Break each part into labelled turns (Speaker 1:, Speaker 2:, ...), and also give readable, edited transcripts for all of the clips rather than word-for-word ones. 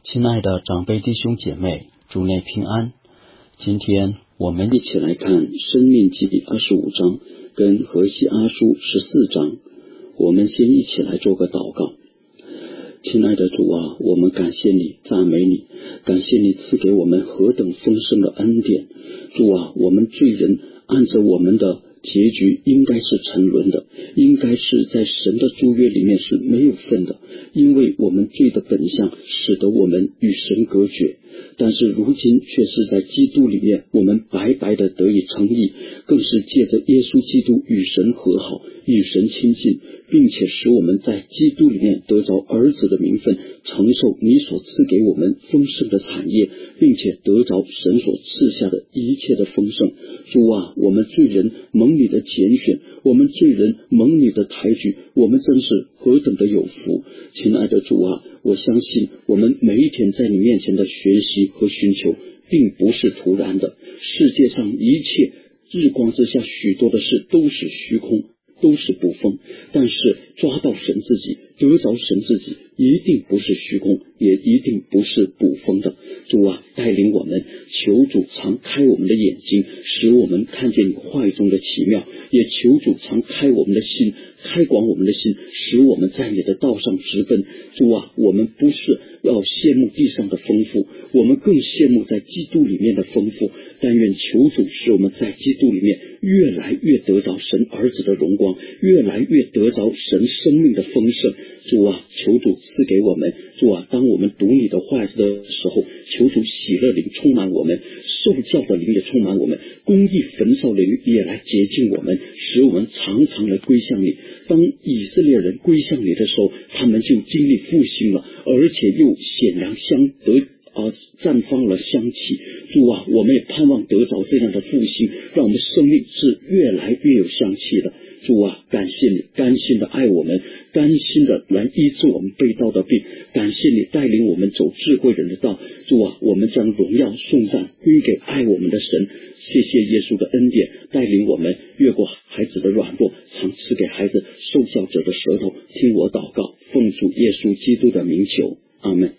Speaker 1: 亲爱的长辈弟兄姐妹，主内平安。今天我们一起来看申命记25章跟何西阿书14章。我们先一起来做个祷告。亲爱的主啊，我们感谢你，赞美你，感谢你赐给我们何等丰盛的恩典。主啊，我们罪人按着我们的结局应该是沉沦的，应该是在神的祝约里面是没有份的，因为我们罪的本相使得我们与神隔绝。但是如今却是在基督里面，我们白白的得以称义，更是借着耶稣基督与神和好，与神亲近，并且使我们在基督里面得着儿子的名分，承受你所赐给我们丰盛的产业，并且得着神所赐下的一切的丰盛。主啊，我们罪人蒙你的拣选，我们罪人蒙你的抬举，我们真是何等的有福。亲爱的主啊，我相信我们每一天在你面前的学习和寻求并不是突然的，世界上一切日光之下许多的事都是虚空，都是捕风，但是抓到神自己，得着神自己，一定不是虚空，也一定不是捕风的。主啊，带领我们，求主常开我们的眼睛，使我们看见你话语中的奇妙，也求主常开我们的心，开广我们的心，使我们在你的道上直奔。主啊，我们不是要羡慕地上的丰富，我们更羡慕在基督里面的丰富。但愿求主使我们在基督里面越来越得着神儿子的荣光，越来越得着神生命的丰盛。主啊，求主赐给我们。主啊，当我们读你的话的时候，求主喜乐灵充满我们，受教的灵也充满我们，公义焚烧灵也来洁净我们，使我们常常来归向你。当以色列人归向你的时候，他们就经历复兴了，而且又显然绽放了香气。主啊，我们也盼望得着这样的复兴，让我们生命是越来越有香气的。主啊，感谢你甘心的爱我们，甘心的来医治我们背道的病，感谢你带领我们走智慧人的道。主啊，我们将荣耀颂赞归给爱我们的神。谢谢耶稣的恩典，带领我们越过孩子的软弱，常赐给孩子受教者的舌头。听我祷告，奉主耶稣基督的名求，阿们。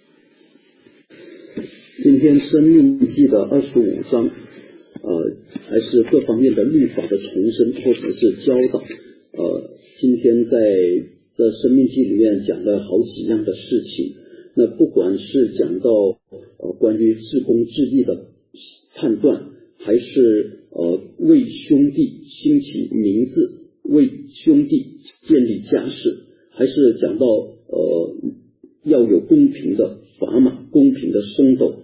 Speaker 1: 今天申命记的25章还是各方面的律法的重申或者是教导。今天在这申命记里面讲了好几样的事情，那不管是讲到关于至公至义的判断，还是为兄弟兴起名字，为兄弟建立家室，还是讲到要有公平的砝码，公平的升斗，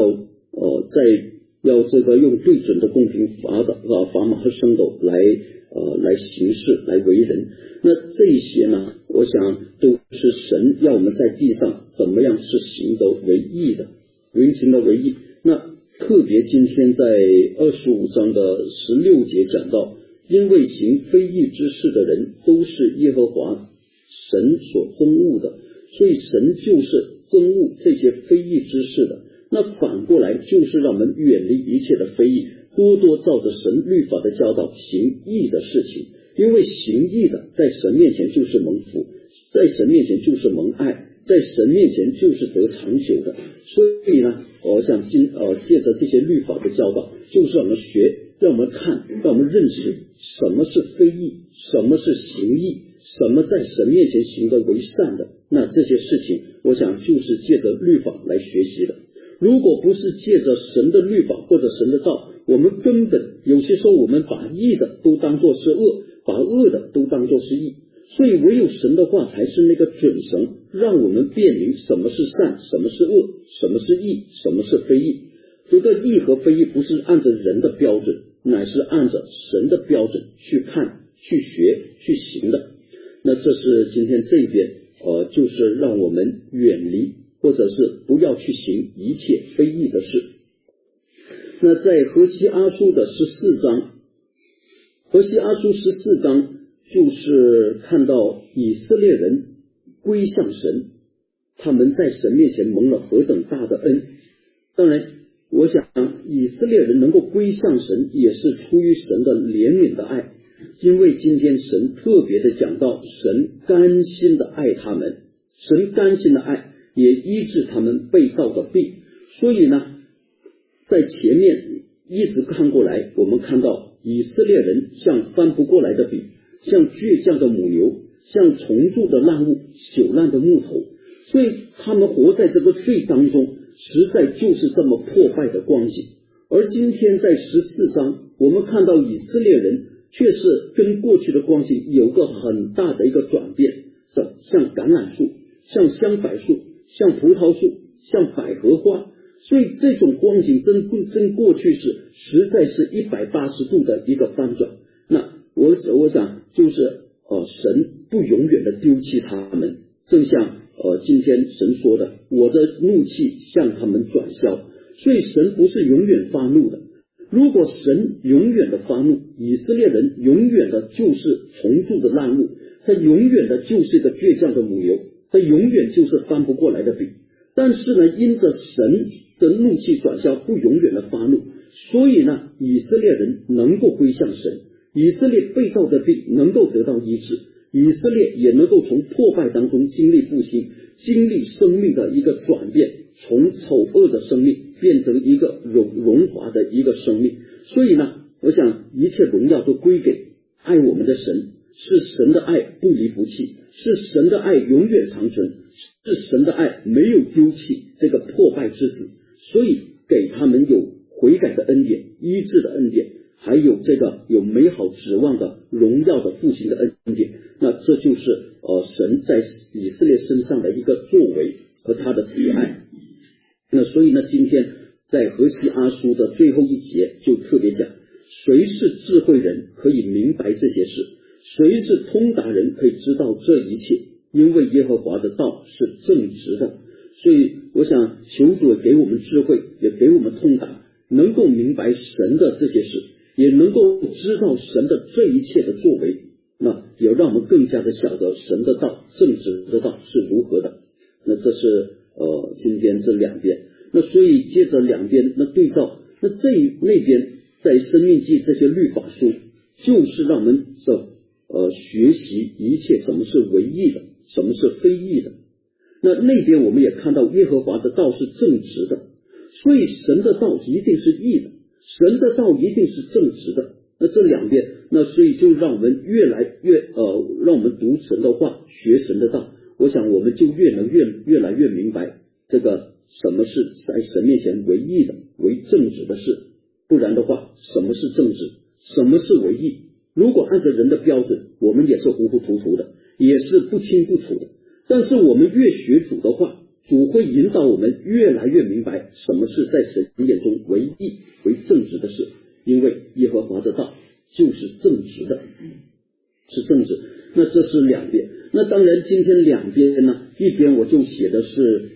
Speaker 1: 要这个用对准的公平砝码和升斗来行事，来为人。那这些呢，我想都是神要我们在地上怎么样是行得为义的，行得为义。那特别今天在25章的16节讲到，因为行非义之事的人都是耶和华神所憎恶的，所以神就是憎恶这些非义之事的。那反过来就是让我们远离一切的非义，多多照着神律法的教导行义的事情。因为行义的在神面前就是蒙福，在神面前就是蒙爱，在神面前就是得长久的。所以呢，我想借着这些律法的教导，就是让我们学，让我们看，让我们认识什么是非义，什么是行义，什么在神面前行得为善的。那这些事情我想就是借着律法来学习的。如果不是借着神的律法或者神的道，我们根本有些时候我们把义的都当作是恶，把恶的都当作是义。所以唯有神的话才是那个准绳，让我们辨明什么是善，什么是恶，什么是义，什么是非义。这个义和非义不是按着人的标准，乃是按着神的标准去看，去学，去行的。那这是今天这边就是让我们远离或者是不要去行一切非义的事。那在何西阿书的14章，何西阿书14章就是看到以色列人归向神，他们在神面前蒙了何等大的恩。当然我想以色列人能够归向神也是出于神的怜悯的爱，因为今天神特别的讲到神甘心的爱他们，神甘心的爱也医治他们被盗的病。所以呢，在前面一直看过来，我们看到以色列人像翻不过来的饼，像倔强的母牛，像重铸的烂物，朽烂的木头。所以他们活在这个罪当中，实在就是这么破败的光景。而今天在14章，我们看到以色列人却是跟过去的光景有个很大的一个转变，像橄榄树，像香柏树，像葡萄树，像百合花。所以这种光景真过去是实在是180度的一个翻转。那我想就是神不永远的丢弃他们，正像今天神说的，我的怒气向他们转消。所以神不是永远发怒的。如果神永远的发怒，以色列人永远的就是重铸的烂物，他永远的就是一个倔强的母牛，他永远就是翻不过来的饼。但是呢，因着神的怒气转消，不永远的发怒，所以呢，以色列人能够归向神，以色列被盗的病能够得到医治，以色列也能够从破败当中经历复兴，经历生命的一个转变，从丑恶的生命变成一个荣华的一个生命。所以呢，我想一切荣耀都归给爱我们的神，是神的爱不离不弃，是神的爱永远长存，是神的爱没有丢弃这个破败之子，所以给他们有悔改的恩典，医治的恩典，还有这个有美好指望的荣耀的复兴的恩典。那这就是神在以色列身上的一个作为和他的慈爱。那所以呢，今天在何西阿书的最后一节就特别讲，谁是智慧人可以明白这些事，谁是通达人可以知道这一切，因为耶和华的道是正直的。所以我想求主也给我们智慧，也给我们通达，能够明白神的这些事，也能够知道神的这一切的作为，那也让我们更加的晓得神的道，正直的道是如何的。那这是今天这两边。那所以接着两边那对照，那那边在申命记这些律法书，就是让我们学习一切什么是为义的，什么是非义的。那边我们也看到耶和华的道是正直的，所以神的道一定是义的，神的道一定是正直的。那这两边，那所以就让我们越来越让我们读神的话，学神的道，我想我们就越来越明白这个什么是在神面前为义的，为正直的事。不然的话，什么是正直，什么是为义，如果按照人的标准，我们也是糊糊涂涂的，也是不清不楚的。但是我们越学主的话，主会引导我们越来越明白什么是在神眼中为义为正直的事，因为耶和华的道就是正直的，是正直。那这是两边。那当然今天两边呢，一边我就写的是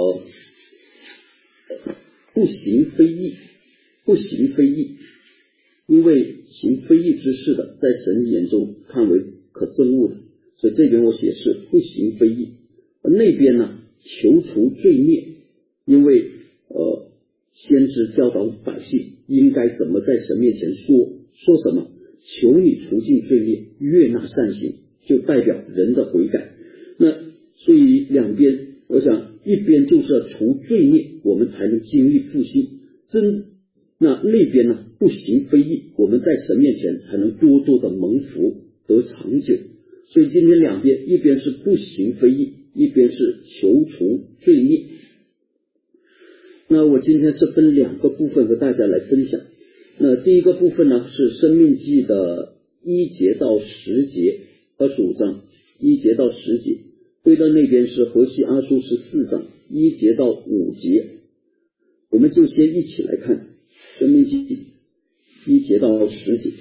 Speaker 1: 不行非义，不行非义，因为行非义之事的，在神眼中看为可憎恶的，所以这边我写是不行非义。那边呢，求除罪孽，因为先知教导百姓应该怎么在神面前说什么，求你除尽罪孽，悦纳善行，就代表人的悔改。那所以两边，我想一边就是要除罪孽，我们才能经历复兴。那边呢，不行非义，我们在神面前才能多多的蒙福得长久。所以今天两边，一边是不行非义，一边是求除罪孽。那我今天是分两个部分和大家来分享。那第一个部分呢，是申命记的1节到10节，25章1节到10节。对到那边是何西阿书14章1节到5节。我们就先一起来看申命记1节到10节。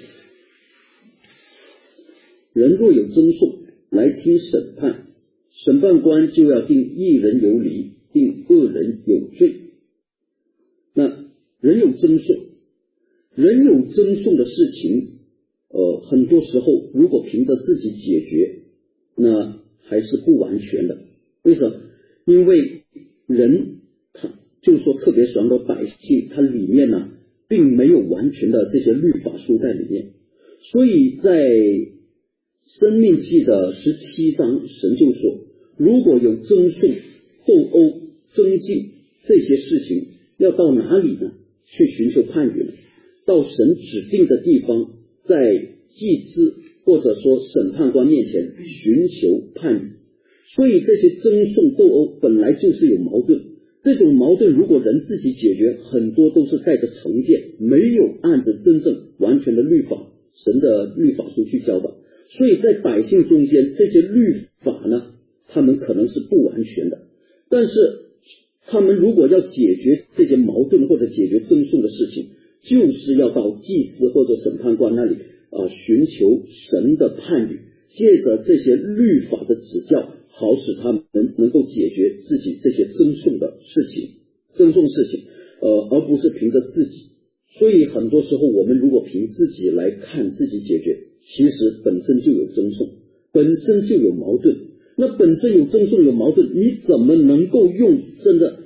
Speaker 1: 人若有争讼，来听审判，审判官就要定义人有理，定恶人有罪。那人有争讼的事情，很多时候如果凭着自己解决，那还是不完全的。为什么？因为人他就是说特别说百姓，他里面呢并没有完全的这些律法书在里面，所以在申命记的17章，神就说，如果有争讼， 斗殴、争竞这些事情要到哪里呢？去寻求判语呢？到神指定的地方，在祭司或者说审判官面前寻求判语。所以这些争讼斗殴本来就是有矛盾，这种矛盾如果人自己解决，很多都是带着成见，没有按着真正完全的律法，神的律法书去教导。所以在百姓中间，这些律法呢，他们可能是不完全的，但是他们如果要解决这些矛盾或者解决争讼的事情，就是要到祭司或者审判官那里寻求神的判语，借着这些律法的指教，好使他们能够解决自己这些争讼事情，而不是凭着自己。所以很多时候我们如果凭自己来看自己解决，其实本身就有争讼，本身就有矛盾。那本身有争讼有矛盾，你怎么能够用真的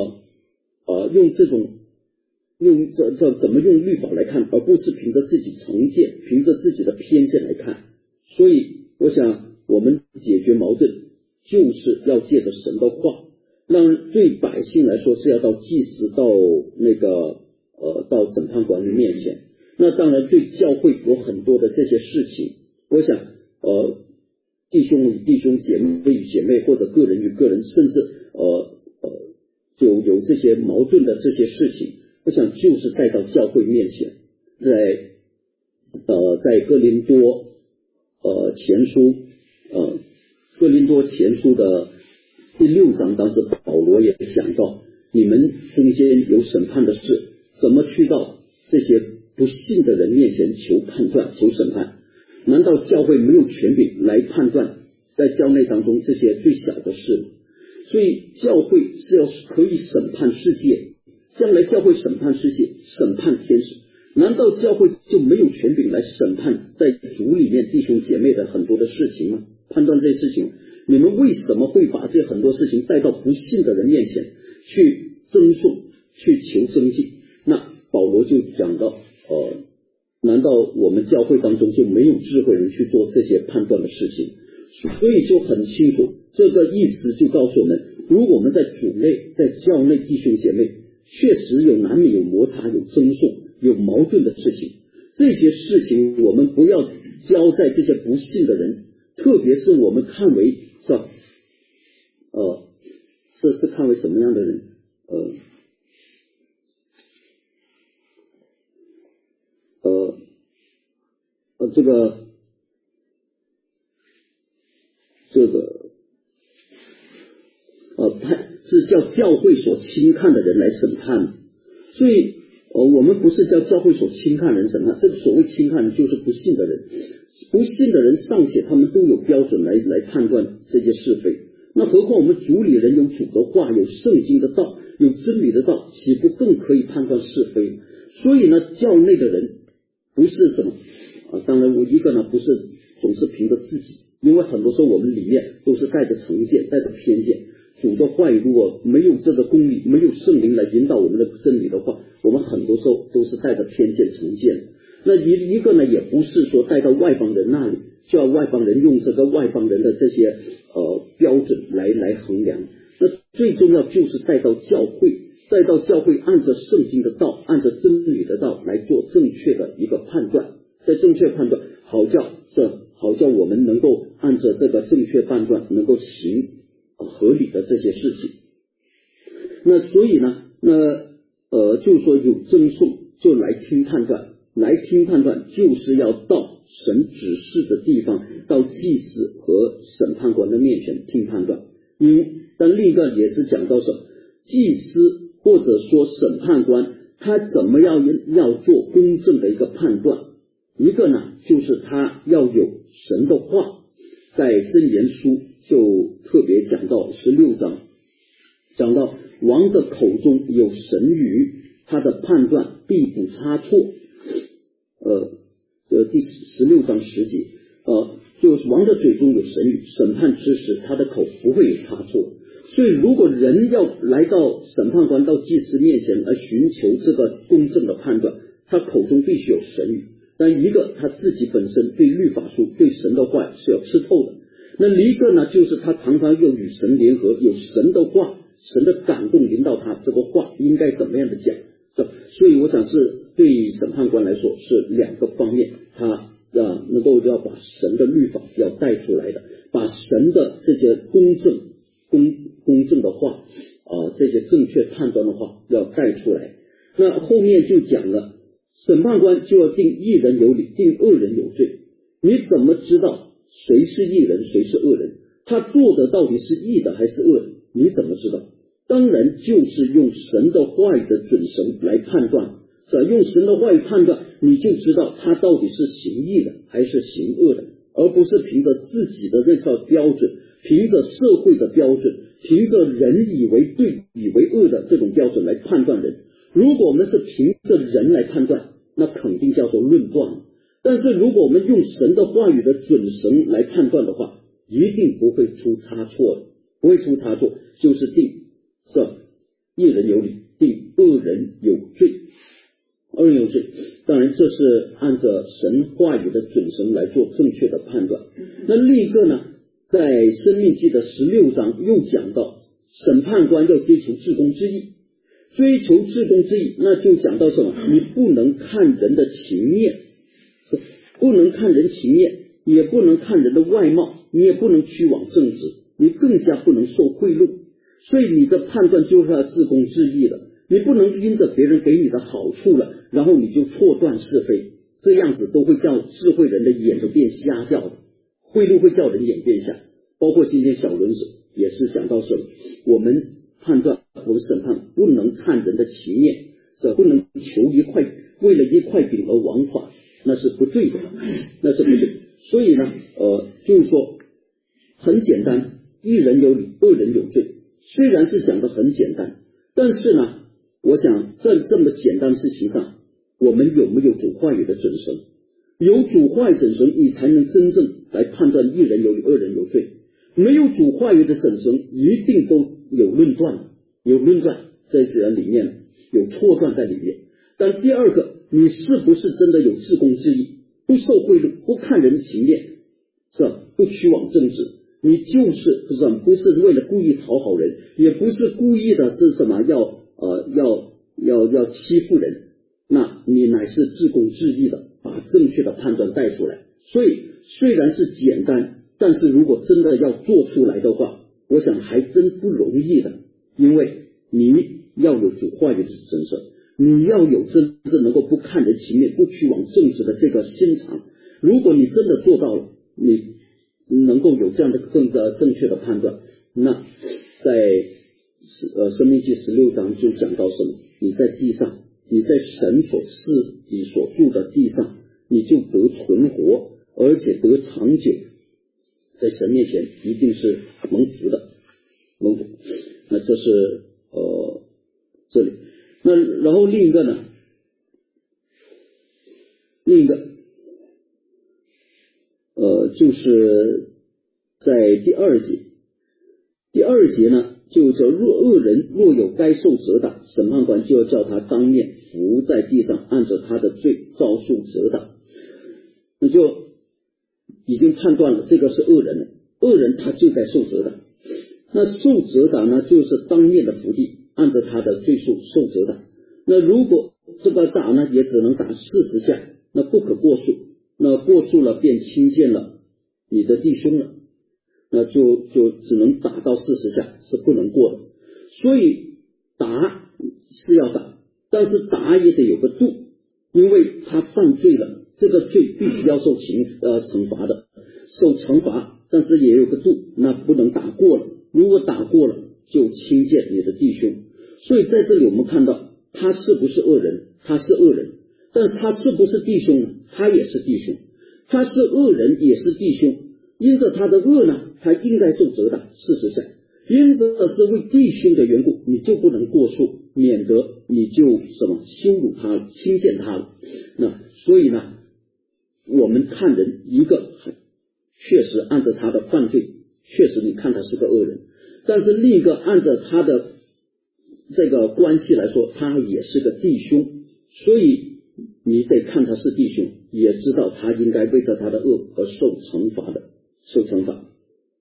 Speaker 1: 怎么用律法来看，而不是凭着自己成见，凭着自己的偏见来看？所以我想我们解决矛盾就是要借着神的话，让对百姓来说是要到祭司到审判官的面前。那当然对教会有很多的这些事情，我想弟兄与弟兄，姐妹与姐妹，或者个人与个人，甚至就有这些矛盾的这些事情，我想就是带到教会面前。在哥林多前书的第6章，当时保罗也讲到，你们中间有审判的事，怎么去到这些不信的人面前求判断求审判？难道教会没有权柄来判断在教内当中这些最小的事吗？所以教会是要可以审判世界，将来教会审判世界，审判天使。难道教会就没有权柄来审判在主里面弟兄姐妹的很多的事情吗？判断这些事情，你们为什么会把这很多事情带到不信的人面前去争讼，去求争竞？那保罗就讲到难道我们教会当中就没有智慧人去做这些判断的事情？所以就很清楚，这个意思就告诉我们，如果我们在主内在教内弟兄姐妹确实难免有摩擦，有争讼，有矛盾的事情，这些事情我们不要交在这些不信的人，特别是我们看为是看为什么样的人？是叫教会所轻看的人来审判。所以我们不是叫教会所轻看人审判，这个所谓轻看就是不信的人，不信的人尚且他们都有标准来判断这些是非，那何况我们主里人有主的话，有圣经的道，有真理的道，岂不更可以判断是非？所以呢，教内的人不是什么当然我一个呢不是总是凭着自己，因为很多时候我们里面都是带着成见，带着偏见。主的话语如果没有这个公理，没有圣灵来引导我们的真理的话，我们很多时候都是带着偏见成见。那一个呢也不是说带到外邦人那里，就要外邦人用这个外邦人的这些标准来衡量。那最重要就是带到教会按着圣经的道，按着真理的道来做正确的一个判断，在正确判断好叫我们能够按着这个正确判断能够行合理的这些事情。那所以呢就是说有争讼就来听判断就是要到神指示的地方，到祭司和审判官的面前听判断。但另一个也是讲到什么，祭司或者说审判官他怎么要做公正的一个判断。一个呢就是他要有神的话，在箴言书就特别讲到16章，讲到王的口中有神语，他的判断必不差错。第16章10节就是王的嘴中有神语，审判之时他的口不会有差错。所以如果人要来到审判官到祭司面前来寻求这个公正的判断，他口中必须有神语。但一个他自己本身对律法书对神的话是要吃透的， 那离个呢，就是他常常又与神联合，有神的话，神的感动临到他，这个话应该怎么样的讲，所以我想是对审判官来说是两个方面，他能够要把神的律法要带出来的，把神的这些公正的话这些正确判断的话要带出来。那后面就讲了，审判官就要定义人有理，定恶人有罪。你怎么知道谁是义人谁是恶人？他做的到底是义的还是恶的？你怎么知道？当然就是用神的话语的准绳来判断，是吧？用神的话语判断，你就知道他到底是行义的还是行恶的，而不是凭着自己的那套标准，凭着社会的标准，凭着人以为对以为恶的这种标准来判断人。如果我们是凭着人来判断，那肯定叫做论断。但是如果我们用神的话语的准绳来判断的话，一定不会出差错的，不会出差错，就是定义人有理，定恶人有罪。恶人有罪，当然这是按照神话语的准绳来做正确的判断。那另一个呢，在申命记的16章又讲到，审判官要追求至公之义。追求至公之义，那就讲到什么？你不能看人的情面，不能看人情面，也不能看人的外貌，你也不能屈枉正直，你更加不能受贿赂。所以你的判断就是要至公至义的，你不能因着别人给你的好处了，然后你就错断是非，这样子都会叫智慧人的眼都变瞎掉的。贿赂会叫人眼变瞎，包括今天小轮子也是讲到什么，我们判断我们审判不能看人的情面，不能为了一块饼而枉法，那是不对的，那是不对。所以呢就是说很简单，义人有理，恶人有罪。虽然是讲的很简单，但是呢我想在这么简单的事情上，我们有没有主话语的准绳？有主话语准绳，你才能真正来判断义人有理，恶人有罪。没有主话语的准绳，一定都有论断在这里面，有错断在里面。但第二个，你是不是真的有至公之义，不受贿赂，不看人情面，是吧？不屈枉正直，你就是不是为了故意讨好人，也不是故意的是什么要欺负人，那你乃是至公至义的，把正确的判断带出来。所以虽然是简单，但是如果真的要做出来的话，我想还真不容易的，因为你要有主话语的准绳，你要有真正能够不看人情面，不屈枉正直的这个心肠。如果你真的做到了，你能够有这样的更正确的判断，那在申命记16章就讲到什么？你在地上，你在神所赐你所住的地上，你就得存活，而且得长久，在神面前一定是蒙福的，蒙福。那这是这里。那然后另一个就是在第二节呢，就叫恶人若有该受责打，审判官就要叫他当面伏在地上，按着他的罪照数责打。那就已经判断了这个是恶人了，恶人他就该受责打。那受责打呢，就是当面的伏地，按着他的罪数受责打。那如果这个打呢，也只能打40下，那不可过数，那过数了便轻贱了你的弟兄了，那就只能打到40下，是不能过的。所以打是要打，但是打也得有个度，因为他犯罪了，这个罪必须要受惩罚的，受惩罚，但是也有个度，那不能打过了，如果打过了就轻贱你的弟兄。所以在这里我们看到他是不是恶人？他是恶人，但是他是不是弟兄呢？他也是弟兄，他是恶人也是弟兄，因着他的恶呢，他应该受责打40下，因着是为弟兄的缘故，你就不能过数，免得你就羞辱他了，轻贱他了。那所以呢，我们看人一个确实按着他的犯罪，确实你看他是个恶人，但是另一个按着他的这个关系来说，他也是个弟兄，所以你得看他是弟兄，也知道他应该为着他的恶而受惩罚的，受惩罚。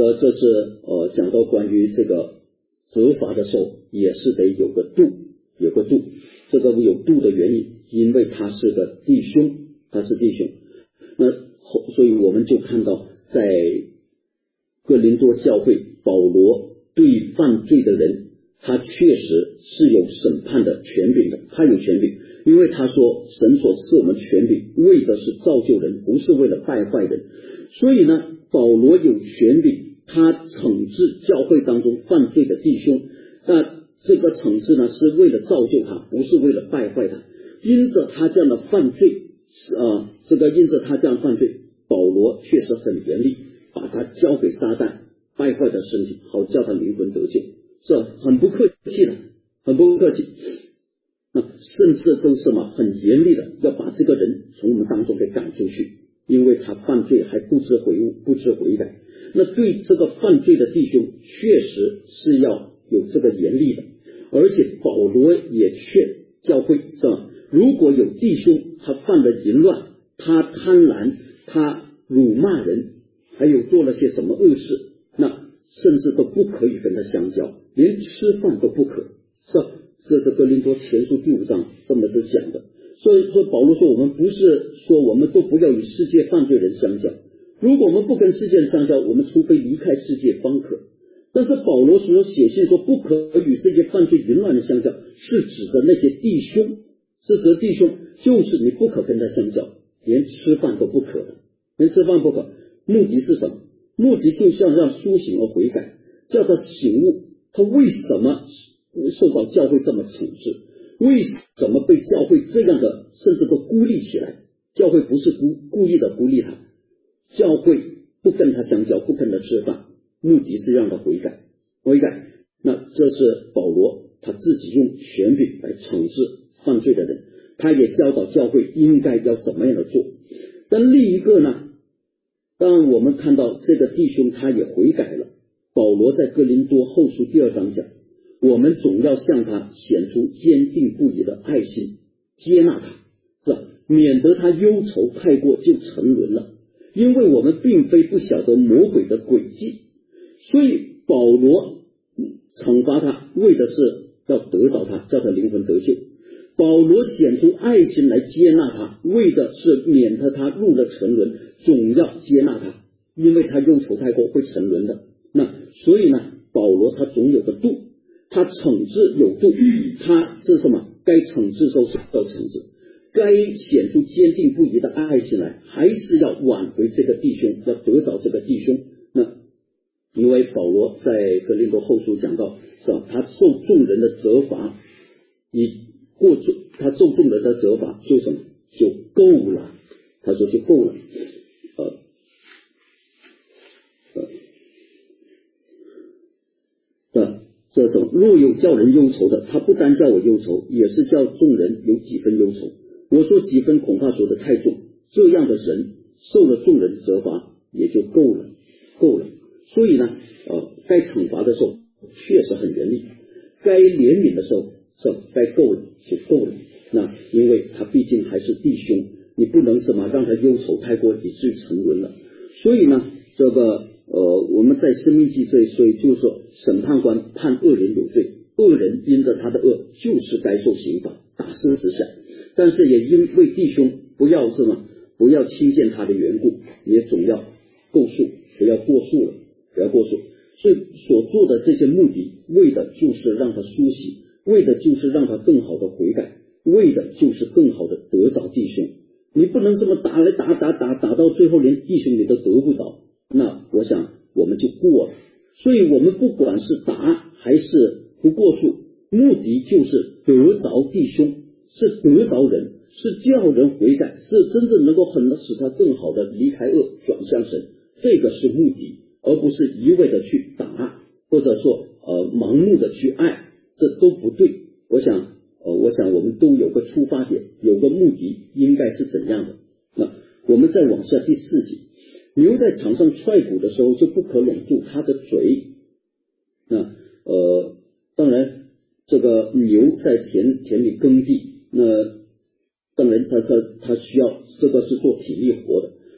Speaker 1: 这是讲到关于这个责罚的时候，也是得有个度，有个度。这个有度的原因，因为他是个弟兄，他是弟兄。那所以我们就看到，在哥林多教会，保罗对犯罪的人，他确实是有审判的权柄的，他有权柄，因为他说神所赐我们权柄，为的是造就人，不是为了败坏人。所以呢，保罗有权柄，他惩治教会当中犯罪的弟兄，那这个惩治呢，是为了造就他，不是为了败坏他。因着他这样的犯罪因着他这样犯罪，保罗确实很严厉，把他交给撒旦败坏的身体，好叫他灵魂得救，是很不客气的，很不客气。那甚至都是很严厉的，要把这个人从我们当中给赶出去，因为他犯罪还不知悔悟，不知悔改。那对这个犯罪的弟兄，确实是要有这个严厉的。而且保罗也劝教会，是吧？如果有弟兄他犯了淫乱，他贪婪，他辱骂人，还有做了些什么恶事，那甚至都不可以跟他相交，连吃饭都不可，是吧？这是哥林多前书第5章这么是讲的。所以说保罗说，我们不是说我们都不要与世界犯罪人相交，如果我们不跟世界人相交，我们除非离开世界方可。但是保罗所写信说不可与这些犯罪淫乱的相交，是指着那些弟兄，是指弟兄，就是你不可跟他相交，连吃饭都不可的，连吃饭不可。目的是什么？目的就是要让苏醒而悔改，叫他醒悟，他为什么受到教会这么惩治，为什么被教会这样的甚至都孤立起来。教会不是故意的孤立他，教会不跟他相交，不跟他吃饭，目的是让他悔改。那这是保罗他自己用权柄来惩治犯罪的人，他也教导教会应该要怎么样的做。但另一个呢，当我们看到这个弟兄他也悔改了，保罗在哥林多后书第2章讲，我们总要向他显出坚定不移的爱心，接纳他，是吧？免得他忧愁太过就沉沦了，因为我们并非不晓得魔鬼的诡计。所以保罗惩罚他，为的是要得着他，叫他灵魂得救。保罗显出爱心来接纳他，为的是免得他入了沉沦，总要接纳他，因为他忧愁太过会沉沦的。那所以呢，保罗他总有个度，他惩治有度，他这是什么？该惩治时候是要惩治，该显出坚定不移的爱心来，还是要挽回这个弟兄，要得着这个弟兄。那因为保罗在哥林多后书讲到，是吧？他受众人的责罚，他受众人的责罚就什么？就够了。他说就够了。这种若有叫人忧愁的，他不单叫我忧愁，也是叫众人有几分忧愁。我说几分恐怕说的太重，这样的人受了众人的责罚也就够了。所以呢，该惩罚的时候确实很严厉，该怜悯的时候是该够了就够了。那因为他毕竟还是弟兄，你不能什么让他忧愁太过以至于沉沦了。所以呢，这个我们在申命记这一所以就是说，审判官判恶人有罪，恶人因着他的恶就是该受刑罚，打死死下。但是也因为弟兄不要轻贱他的缘故，也总要够数，不要过数了，不要过数。所以所做的这些目的，为的就是让他苏醒，为的就是让他更好的悔改，为的就是更好的得着弟兄。你不能这么打来打到最后连弟兄你都得不着，那我想我们就过了。所以我们不管是打还是不过数，目的就是得着弟兄，是得着人，是叫人悔改，是真正能够使他更好的离开恶转向神，这个是目的，而不是一味的去打，或者说盲目的去爱，这都不对。我想我们都有个出发点，有个目的应该是怎样的。那我们再往下第4节，牛在场上踹鼓的时候就不可拢住它的嘴。那当然这个牛在田里耕地，那当然他需要这个是做体力活的，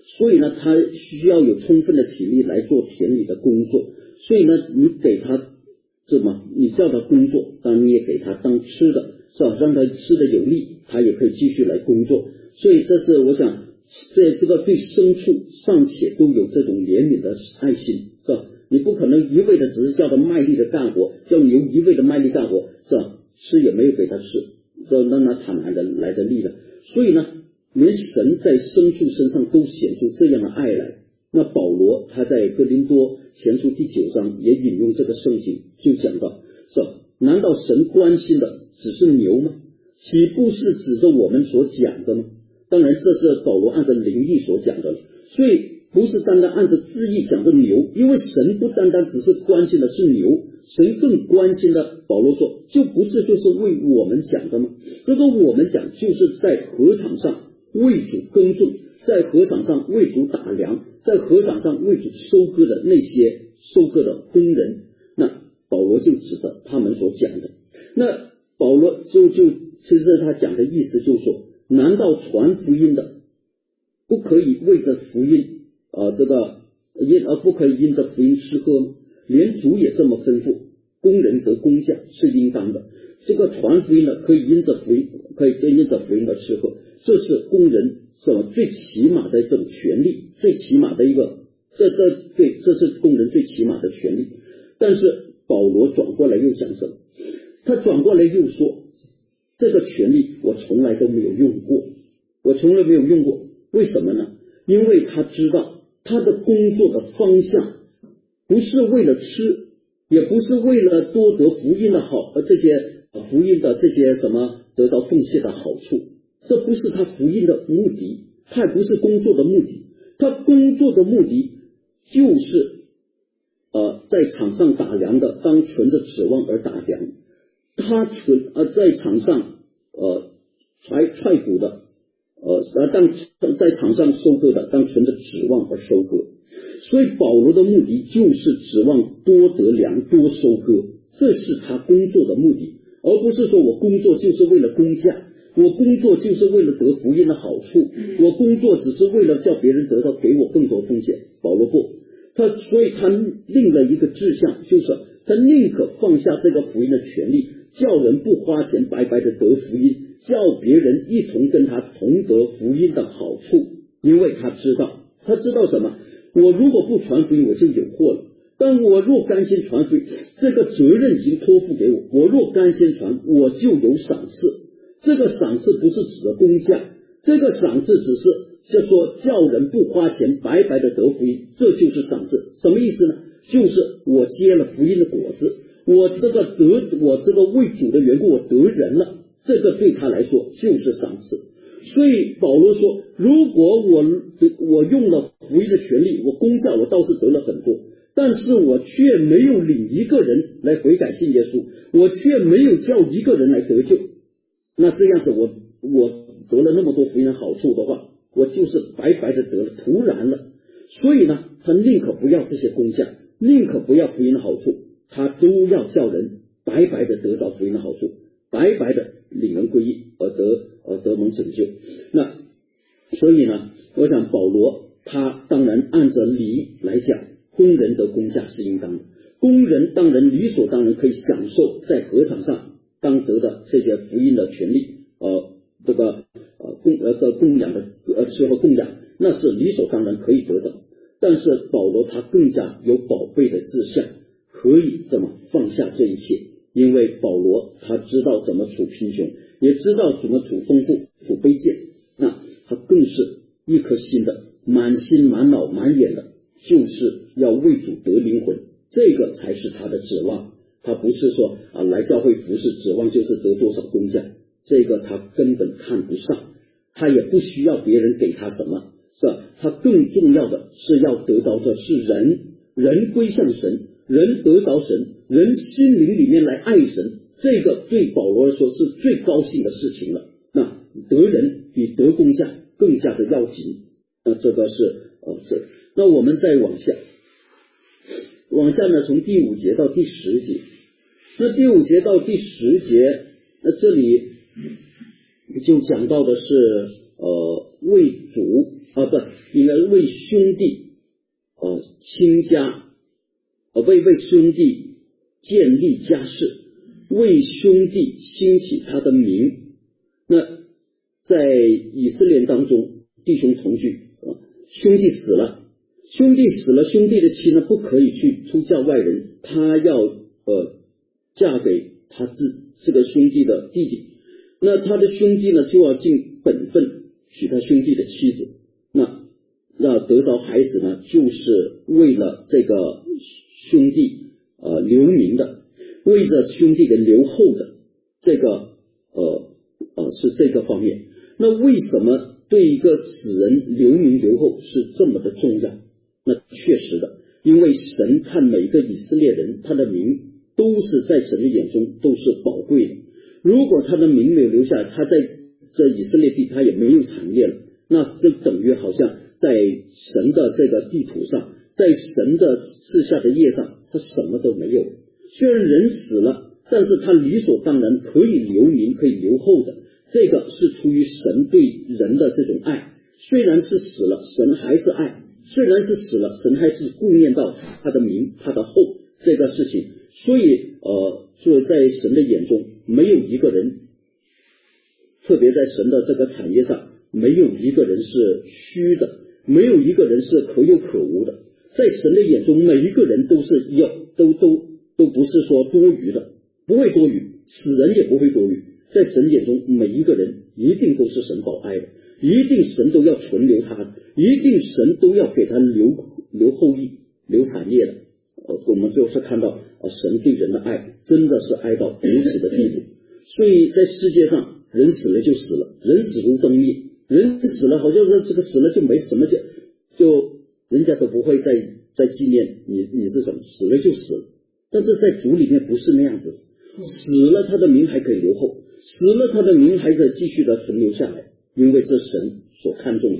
Speaker 1: 所以呢，他需要有充分的体力来做田里的工作。所以呢，你给他你叫他工作，当然你也给他当吃的，是吧？让他吃的有力，他也可以继续来工作。所以这是我想，这个对牲畜尚且都有这种怜悯的爱心，是吧？你不可能一味的只是叫他卖力的干活，叫牛一味的卖力干活，是吧？吃也没有给他吃，这那他哪来的力了？所以呢，连神在牲畜身上都显出这样的爱来。那保罗他在哥林多前书第9章也引用这个圣经，就讲到，是吧？难道神关心的只是牛吗？岂不是指着我们所讲的吗？当然这是保罗按照灵意所讲的了，所以不是单单按照字义讲的牛，因为神不单单只是关心的是牛，神更关心的，保罗说就不是就是为我们讲的吗？这个我们讲就是在禾场上为主耕种，在禾场上为主打粮，在禾场上为主收割的那些收割的工人，那保罗就指着他们所讲的。那保罗就其实他讲的意思就是说，难道传福音的不可以为着福音不可以因着福音吃喝吗？连主也这么吩咐，工人得工价是应当的。这个传福音的可以因着福音而吃喝，这是工人最起码的这种权利，最起码的一个这是工人最起码的权利。但是保罗转过来又讲什么？他转过来又说，这个权利我从来都没有用过，为什么呢？因为他知道他的工作的方向不是为了吃，也不是为了多得福音的这些福音的这些得到奉献的好处，这不是他福音的目的，他也不是工作的目的。他工作的目的就是在场上打粮的当存着指望而打粮，他在场上踹鼓的在场上收割的当存着指望而收割。所以保罗的目的就是指望多得粮多收割，这是他工作的目的，而不是说我工作就是为了工价，我工作就是为了得福音的好处，我工作只是为了叫别人得到给我更多奉献。保罗不，所以他另了一个志向，就是他宁可放下这个福音的权利，叫人不花钱白白的得福音，叫别人一同跟他同得福音的好处。因为他知道什么？我如果不传福音我就有祸了，但我若甘心传福音，这个责任已经托付给我，我若甘心传我就有赏赐。这个赏赐不是指的工价，这个赏赐只是就说叫人不花钱白白的得福音，这就是赏赐。什么意思呢？就是我结了福音的果子，我这个为主的缘故我得人了，这个对他来说就是赏赐。所以保罗说，如果我用了福音的权利，我工价我倒是得了很多，但是我却没有领一个人来悔改信耶稣，我却没有叫一个人来得救，那这样子我得了那么多福音的好处的话，我就是白白的得了，徒然了。所以呢，他宁可不要这些工价，宁可不要福音的好处，他都要叫人白白的得着福音的好处，白白的领人归义而得蒙拯救。那所以呢，我想保罗他当然按着理来讲，工人得工价是应当的，工人当然理所当然可以享受在禾场上当得的这些福音的权利，供养的吃喝供养，那是理所当然可以得着。但是保罗他更加有宝贝的志向，可以这么放下这一切，因为保罗他知道怎么处贫穷，也知道怎么处丰富处卑贱，那他更是一颗心的满心满脑满眼的就是要为主得灵魂，这个才是他的指望。他不是说来教会服侍指望就是得多少工价，这个他根本看不上，他也不需要别人给他什么，是吧？他更重要的是要得着的是人归向神，人得着神，人心灵里面来爱神，这个对保罗来说是最高兴的事情了。那得人比得工价更加的要紧，那这个是那我们再往下呢，从第5节到第10节。那第5节到第10节，那这里就讲到的是为主不应该为兄弟亲家为兄弟建立家室，为兄弟兴起他的名。那在以色列当中，弟兄同居兄弟死了，兄弟的妻呢不可以去出嫁外人，他要嫁给他这个兄弟的弟弟。那他的兄弟呢就要尽本分娶他兄弟的妻子，那得着孩子呢就是为了这个兄弟留名的，为着兄弟给留后的，这个是这个方面。那为什么对一个死人留名留后是这么的重要？那确实的，因为神看每一个以色列人，他的名都是在神的眼中都是宝贵的。如果他的名没有留下来，他在这以色列地他也没有产业了，那这等于好像在神的这个地图上，在神的赐下的业上，他什么都没有。虽然人死了，但是他理所当然可以留名可以留后的，这个是出于神对人的这种爱。虽然是死了，神还是爱；虽然是死了，神还是顾念到他的名他的后这个事情。所以在神的眼中，没有一个人，特别在神的这个产业上，没有一个人是虚的，没有一个人是可有可无的。在神的眼中，每一个人都是都不是说多余的，不会多余，死人也不会多余。在神眼中，每一个人一定都是神保爱的，一定神都要存留他的，一定神都要给他留后裔留产业的。我们就是看到神对人的爱真的是爱到如此的地步。所以在世界上，人死了就死了，人死如灯灭，人死了好像是这个死了就没什么，就人家都不会再纪念你是什么，死了就死了。但是在主里面不是那样子，死了他的名还可以留后，死了他的名还是继续的存留下来，因为这神所看重的。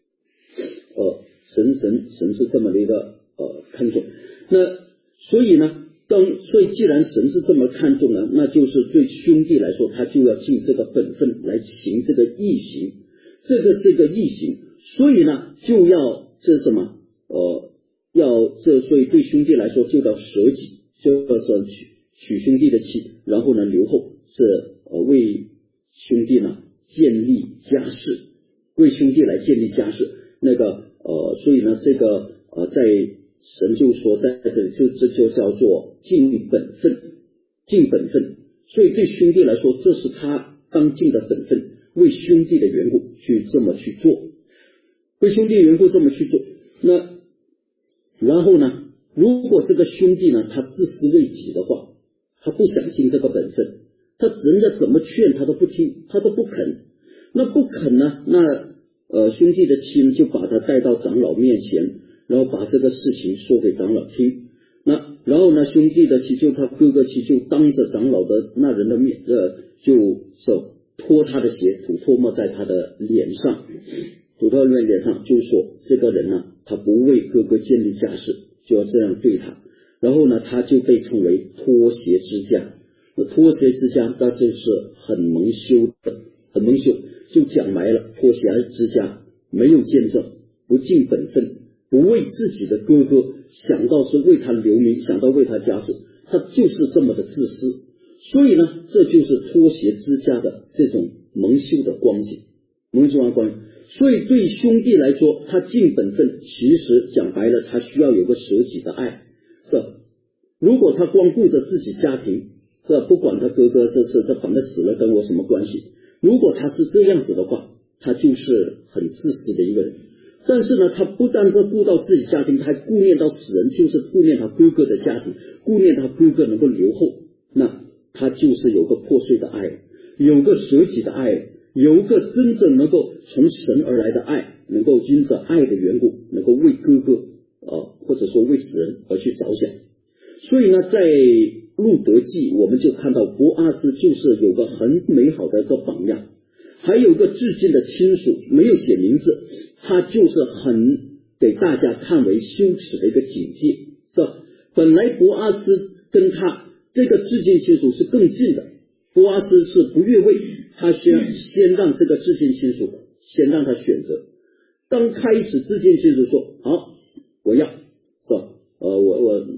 Speaker 1: 神是这么的一个看重。那所以既然神是这么看重呢，那就是对兄弟来说，他就要尽这个本分来行这个义行，这个是一个义行。所以呢就要这是什么所以对兄弟来说就要舍己，就是娶兄弟的妻，然后呢留后，是为兄弟呢建立家室，为兄弟来建立家室。所以呢这个在神就说在这里这就叫做尽本分。所以对兄弟来说，这是他当尽的本分，为兄弟的缘故去这么去做，为兄弟的缘故这么去做。那然后呢，如果这个兄弟呢他自私为己的话，他不想尽这个本分，他人家怎么劝他都不听，他都不肯。那不肯呢，那兄弟的妻就把他带到长老面前，然后把这个事情说给长老听。然后呢，兄弟的妻就他哥哥妻就当着长老的那人的面，就脱他的鞋，吐沫在他的脸上，吐到脸上，就说这个人呢，他不为哥哥建立家室，就要这样对他。然后呢，他就被称为脱鞋之家。脱鞋之家，那就是很蒙羞的，很蒙羞，就讲白了，脱鞋之家没有见证，不尽本分，不为自己的哥哥想到是为他留名，想到为他家事，他就是这么的自私。所以呢，这就是脱鞋之家的这种蒙羞的光景，蒙羞的光景。所以对兄弟来说，他尽本分，其实讲白了，他需要有个舍己的爱，是吧？如果他光顾着自己家庭，是吧？不管他哥哥这反正死了跟我什么关系，如果他是这样子的话，他就是很自私的一个人。但是呢，他不但顾到自己家庭，他还顾念到死人，就是顾念他哥哥的家庭，顾念他哥哥能够留后，那他就是有个破碎的爱，有个舍己的爱，有个真正能够从神而来的爱，能够因着爱的缘故，能够为哥哥或者说为死人而去着想。所以呢，在路德记我们就看到伯阿斯就是有个很美好的一个榜样，还有个至亲的亲属没有写名字，他就是很给大家看为羞耻的一个警戒，是吧？本来伯阿斯跟他这个至亲亲属是更近的，伯阿斯是不越位，他先让这个至亲亲属
Speaker 2: 先让他选择。当开始自荐清楚说好，我要是吧？我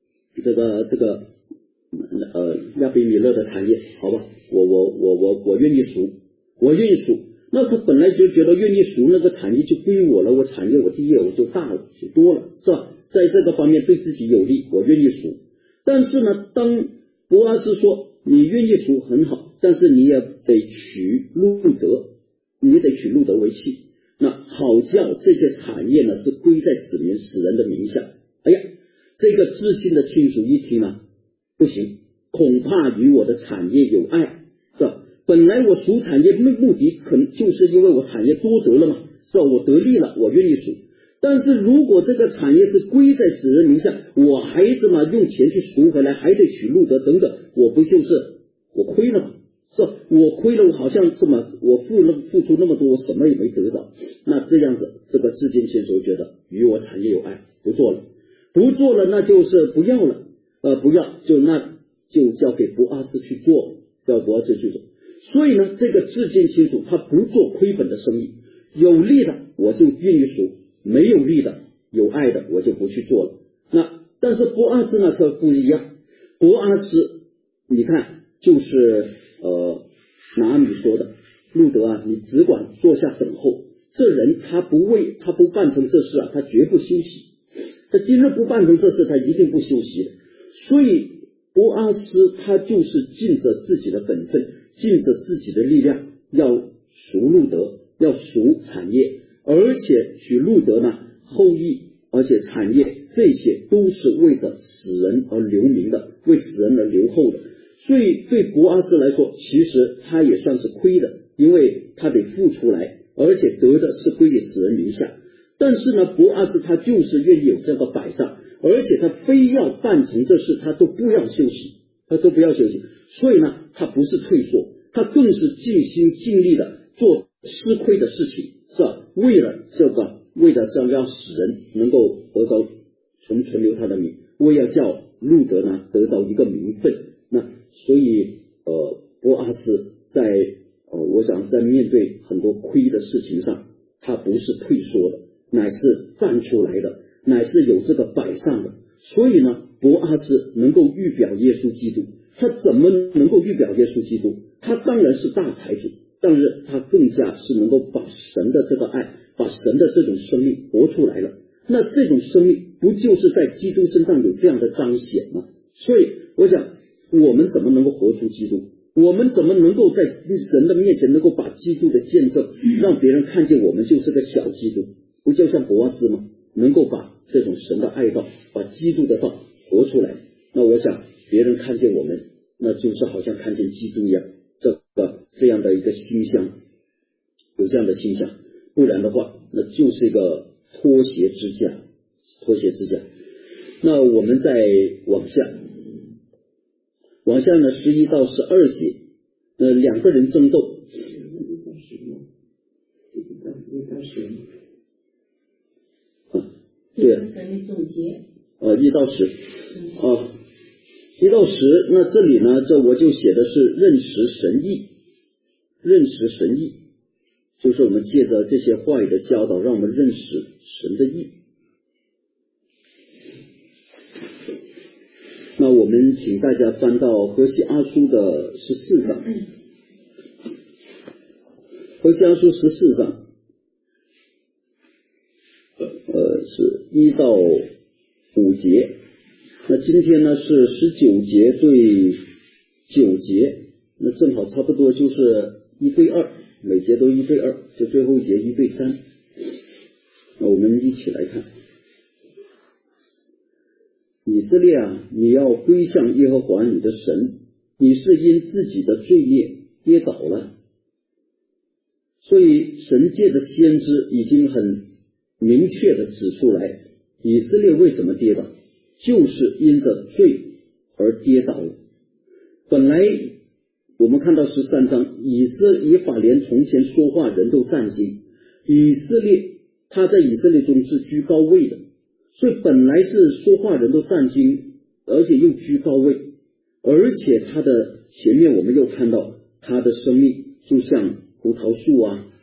Speaker 2: 亚比米勒的产业，好吧，我愿意赎，我愿意赎。那他本来就觉得愿意赎，那个产业就归我了，我产业我地业我就大了，就多了，是吧？在这个方面对自己有利，我愿意赎。但是呢，当博阿斯说你愿意赎很好，但是你也得取路德，你得取路德为妻，那好叫这些产业呢是归在死人的名下。哎呀，这个至亲的亲属一听呢，不行，恐怕与我的产业有碍，是吧？本来我赎产业目的可能就是因为我产业多得了嘛，是吧？我得利了，我愿意赎。但是如果这个产业是归在死人名下，我孩子嘛用钱去赎回来，还得取路德等等，我不就是我亏了吗？是吧？我亏了，我好像这么我付出那么多，我什么也没得着。那这样子，这个至亲亲属觉得与我产业有碍，不做了，那就是不要了，不要那就交给博阿斯去做，叫博阿斯去做。所以呢，这个至亲亲属他不做亏本的生意，有利的我就愿意赎，没有利的有碍的我就不去做了。那但是博阿斯呢可不一样，博阿斯你看就是拿阿米说的，路德啊，你只管坐下等候。这人他不办成这事啊，他绝不休息。他今日不办成这事，他一定不休息的。所以博阿斯他就是尽着自己的本分，尽着自己的力量，要赎路德，要赎产业，而且取路德呢后裔，而且产业这些都是为着死人而留名的，为死人而留后的。所以对博阿斯来说，其实他也算是亏的，因为他得付出来，而且得的是归给死人名下。但是呢，博阿斯他就是愿意有这个摆上，而且他非要办成这事，他都不要休息，所以呢，他不是退缩，他更是尽心尽力的做吃亏的事情，是吧？为了这样让死人能够得着存留他的名，为了叫路德呢得着一个名分。那所以博阿斯我想在面对很多亏的事情上，他不是退缩的，乃是站出来的，乃是有这个摆上的。所以呢，博阿斯能够预表耶稣基督。他怎么能够预表耶稣基督？他当然是大财主，但是他更加是能够把神的这个爱，把神的这种生命活出来了。那这种生命不就是在基督身上有这样的彰显吗？所以我想我们怎么能够活出基督？我们怎么能够在神的面前能够把基督的见证让别人看见我们就是个小基督？不就像博阿斯吗？能够把这种神的爱道，把基督的道活出来。那我想别人看见我们，那就是好像看见基督一样，这样的一个馨香，有这样的馨香。不然的话，那就是一个脱鞋之家。那我们再往下呢，11到12节，两个人争斗。对啊，1到10，1到10，那这里呢，我就写的是认识神意，就是我们借着这些话语的教导，让我们认识神的意。那我们请大家翻到何西阿书的14章，何西阿书14章，是1到5节。那今天呢是19节对9节，那正好差不多就是1对2，每节都1对2，就最后一节1对3。那我们一起来看。以色列啊，你要归向耶和华你的神，你是因自己的罪孽跌倒了。所以神借着先知已经很明确的指出来，以色列为什么跌倒，就是因着罪而跌倒了。本来我们看到13章，以法莲从前说话人都战惊，他在以色列中是居高位的，所以本来是说话人都战惊，而且又居高位，而且他的前面我们又看到他的生命就像葡萄树啊，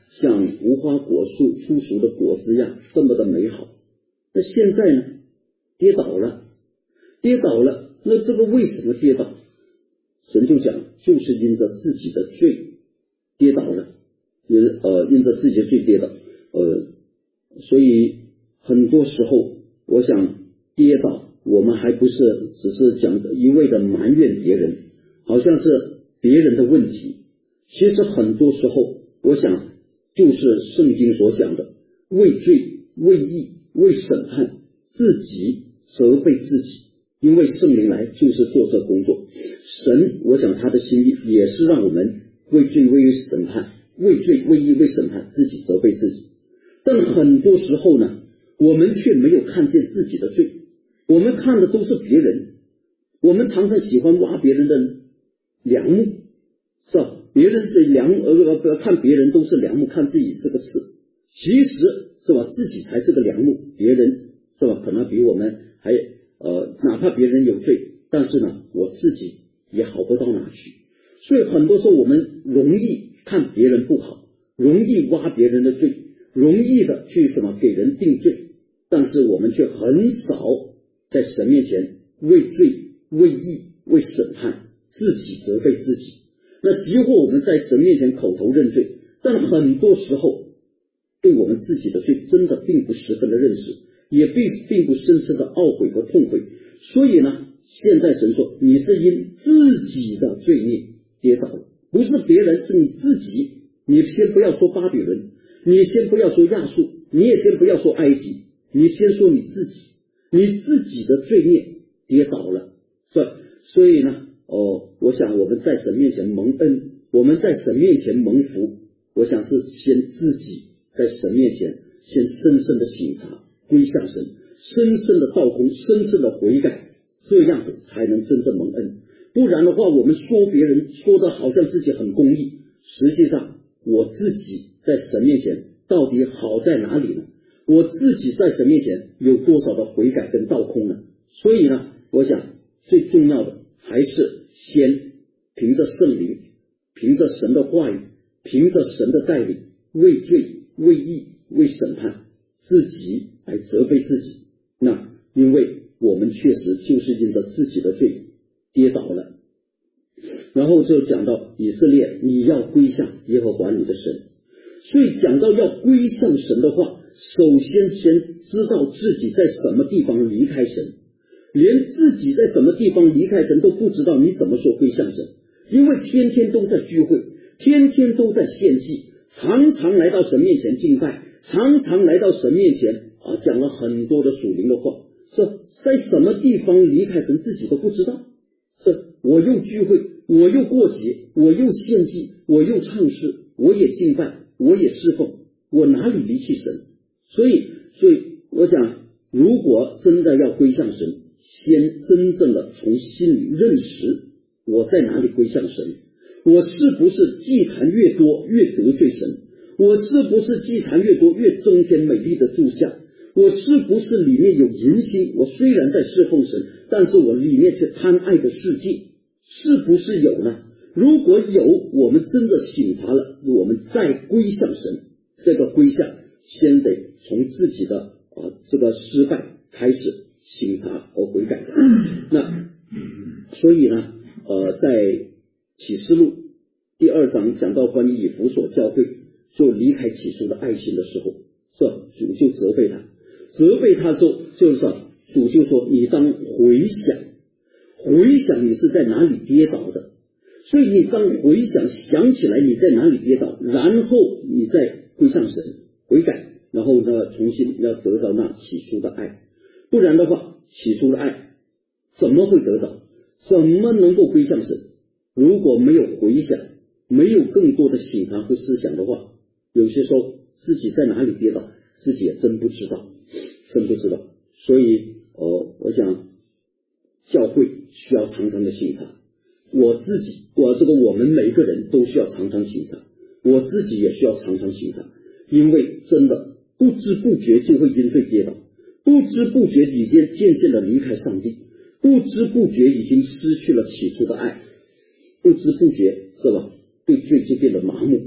Speaker 2: 像无花果树出熟的果子一样这么的美好。那现在呢，跌倒了，那这个为什么跌倒？神就讲，就是因着自己的罪跌倒了，因着自己的罪跌倒。所以很多时候我想跌倒，我们还不是只是讲一味的埋怨别人，好像是别人的问题。其实很多时候我想就是圣经所讲的为罪为义为审判，自己责备自己。因为圣灵来就是做这工作，神我想他的心意也是让我们为罪为义审判，为罪为义为审判，自己责备自己。但很多时候呢，我们却没有看见自己的罪，我们看的都是别人。我们常常喜欢挖别人的梁木，是吧？别人是看别人都是梁木，看自己是个刺。其实是吧，自己才是个梁木，别人是吧，可能比我们还哪怕别人有罪，但是呢，我自己也好不到哪去。所以很多时候我们容易看别人不好，容易挖别人的罪，容易的去给人定罪，但是我们却很少在神面前为罪为义为审判，自己责备自己。那即或我们在神面前口头认罪，但很多时候对我们自己的罪真的并不十分的认识，也并不深深的懊悔和痛悔。所以呢，现在神说你是因自己的罪孽跌倒了，不是别人，是你自己。你先不要说巴比伦，你先不要说亚述，你也先不要说埃及，你先说你自己，你自己的罪孽跌倒了。所以呢，我想我们在神面前蒙恩，我们在神面前蒙福，我想是先自己在神面前先深深的省察归向神，深深的倒空，深深的悔改，这样子才能真正蒙恩。不然的话，我们说别人说的好像自己很公义，实际上我自己在神面前到底好在哪里呢？我自己在神面前有多少的悔改跟倒空呢？所以呢，我想最重要的还是先凭着圣灵，凭着神的话语，凭着神的带领，为罪为义为审判，自己来责备自己。那因为我们确实就是因着自己的罪跌倒了。然后就讲到以色列，你要归向耶和华你的神。所以讲到要归向神的话，首先知道自己在什么地方离开神。连自己在什么地方离开神都不知道，你怎么说归向神？因为天天都在聚会，天天都在献祭，常常来到神面前敬拜，常常来到神面前讲了很多的属灵的话，在什么地方离开神自己都不知道。我又聚会，我又过节，我又献祭，我又唱诗，我也敬拜，我也侍奉，我哪里离弃神？所以我想，如果真的要归向神，先真正的从心里认识我在哪里归向神，我是不是祭坛越多越得罪神，我是不是祭坛越多越增添美丽的柱像，我是不是里面有淫心，我虽然在侍奉神，但是我里面却贪爱着世界，是不是有呢？如果有，我们真的省察了，我们再归向神。这个归向先得从自己的这个失败开始省察和悔改。那所以呢，在启示录第2章讲到关于以弗所教会就离开起初的爱心的时候，主就责备他说，就是说主就说你当回想你是在哪里跌倒的，所以你当回想起来你在哪里跌倒，然后你再归向神悔改，然后呢重新要得到那起初的爱。不然的话，起初的爱怎么会得着？怎么能够归向神？如果没有回想，没有更多的省察和思想的话，有些时候自己在哪里跌倒自己也真不知道。所以我想教会需要常常的省察，我们每一个人都需要常常省察，我自己也需要常常省察。因为真的不知不觉就会因罪跌倒，不知不觉已经渐渐的离开上帝，不知不觉已经失去了起初的爱，不知不觉是吧，对罪就变得麻木。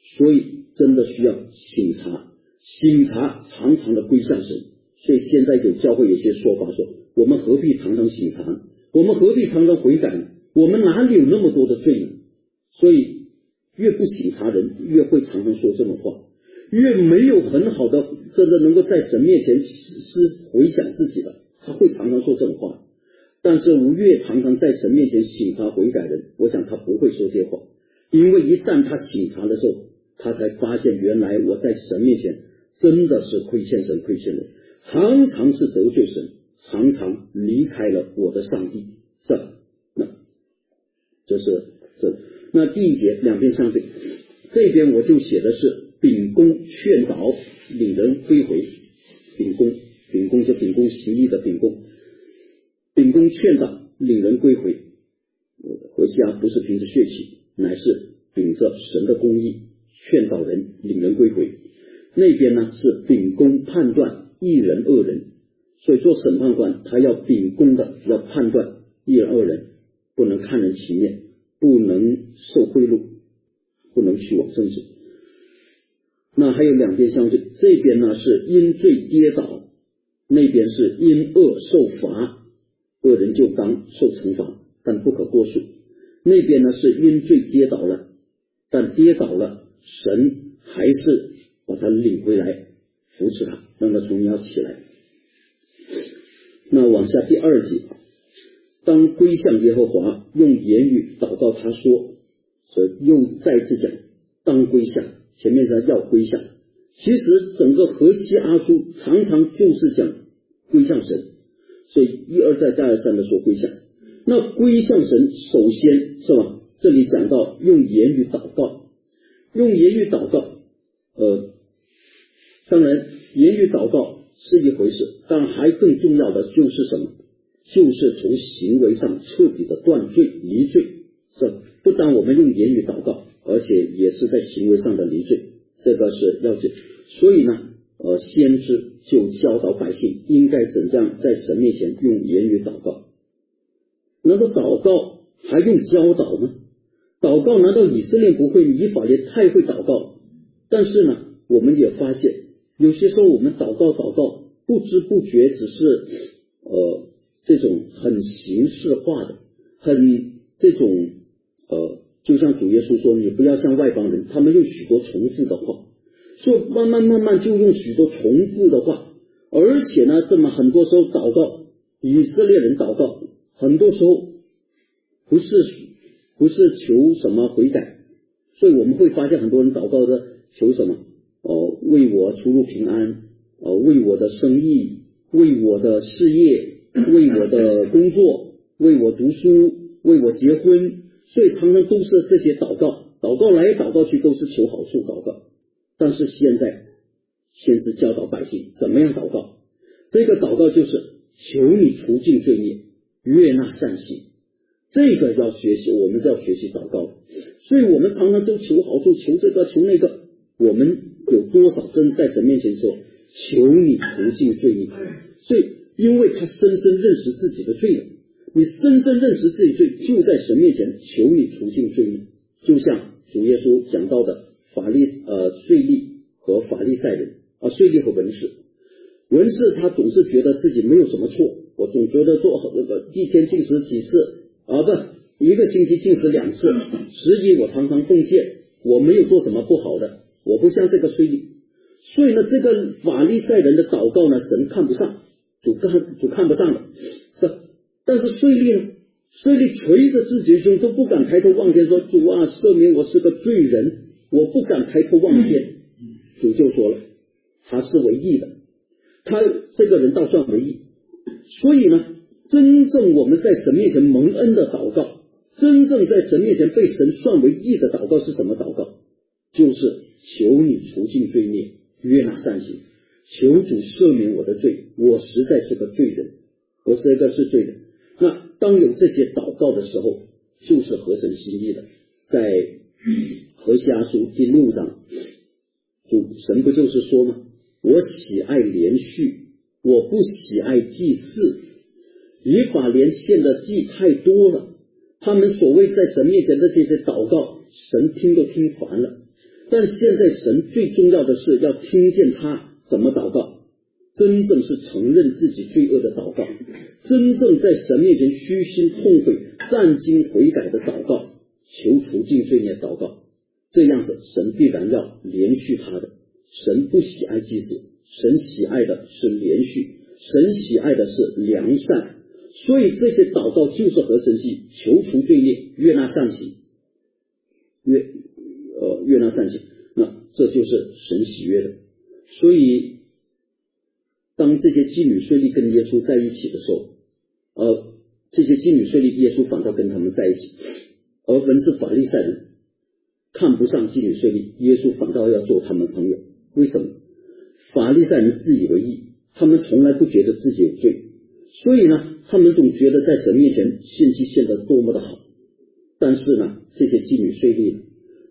Speaker 2: 所以真的需要省察，省察常常的归向神。所以现在有教会有些说法说，我们何必常常省察，我们何必常常悔改呢？我们哪里有那么多的罪呢？所以越不省察人，越会常常说这种话，越没有很好的真的能够在神面前是回想自己的，他会常常说这种话。但是我越常常在神面前省察悔改人，我想他不会说这些话，因为一旦他省察的时候，他才发现原来我在神面前真的是亏欠神亏欠人，常常是得罪神，常常离开了我的上帝。那第一节两边相对，这边我就写的是秉公劝导领人归回，秉公就秉公行义的秉公，秉公劝导领人归回。回家不是凭着血气，乃是秉着神的公义劝导人领人归回。那边呢是秉公判断义人恶人，所以做审判官他要秉公的要判断义人恶人，不能看人情面，不能受贿赂，不能去往政治。那还有两边相对，这边呢是因罪跌倒，那边是因恶受罚，恶人就当受惩罚，但不可过数。那边呢是因罪跌倒了，但跌倒了，神还是把他领回来，扶持他，让他从要起来。那往下第二节，当归向耶和华，用言语祷告他说，所以又再次讲当归向，前面是要归向，其实整个何西阿书常常就是讲归向神，所以一而再再而三的说归向。那归向神首先是吧，这里讲到用言语祷告，用言语祷告当然言语祷告是一回事，当然还更重要的就是什么，就是从行为上彻底的断罪离罪，是不但我们用言语祷告，而且也是在行为上的离罪，这个是要紧。所以呢先知就教导百姓应该怎样在神面前用言语祷告。难道祷告还用教导吗？祷告难道以色列不会？以法莲太会祷告。但是呢我们也发现有些时候我们祷告不知不觉只是这种很形式化的，很这种就像主耶稣说，你不要像外邦人，他们用许多重复的话，所以慢慢就用许多重复的话，而且呢这么很多时候祷告，以色列人祷告很多时候不是求什么悔改，所以我们会发现很多人祷告的求什么为我出入平安，为我的生意，为我的事业，为我的工作，为我读书，为我结婚，所以常常都是这些祷告来祷告去都是求好处祷告。但是现在先知教导百姓怎么样祷告，这个祷告就是求你除尽罪孽，悦纳善行，这个要学习，我们要学习祷告。所以我们常常都求好处，求这个求那个，我们有多少真在神面前说求你除尽罪孽？所以因为他深深认识自己的罪了，你深深认识自己罪，就在神面前求你除尽罪孽。就像主耶稣讲到的税吏和法利赛人税吏和文士他总是觉得自己没有什么错，我总觉得做一天禁食几次一个星期禁食2次，11我常常奉献，我没有做什么不好的，我不像这个税吏。所以呢这个法利赛人的祷告呢神看不上，主看不上的，但是税吏呢，税吏捶着自己的胸都不敢抬头望天说，主啊赦免我是个罪人，我不敢抬头望天。主就说了，他是为义的，他这个人倒算为义。所以呢真正我们在神面前蒙恩的祷告，真正在神面前被神算为义的祷告是什么祷告？就是求你除尽罪孽，悦纳善行，求主赦免我的罪，我实在是个罪人，我是罪人。那当有这些祷告的时候，就是合神心意的。在何西阿书第6章，神不就是说吗？我喜爱连续，我不喜爱祭祀。以法莲献的祭太多了，他们所谓在神面前的这些祷告，神听都听烦了。 但现在神最重要的是要听见他怎么祷告，真正是承认自己罪恶的祷告，真正在神面前虚心痛悔、战惊悔改的祷告，求除尽罪孽祷告。这样子神必然要连续他的。神不喜爱祭祀，神喜爱的是连续，神喜爱的是良善。所以这些祷告就是合神心意，求除罪孽，悦纳善行，悦纳善行，那这就是神喜悦的。所以当这些妓女税吏跟耶稣在一起的时候，这些妓女税吏耶稣反倒跟他们在一起，而文士法利赛人看不上妓女税吏，耶稣反倒要做他们朋友。为什么？法利赛人自以为义，他们从来不觉得自己有罪，所以呢，他们总觉得在神面前献祭献得多么的好。但是呢，这些妓女税吏，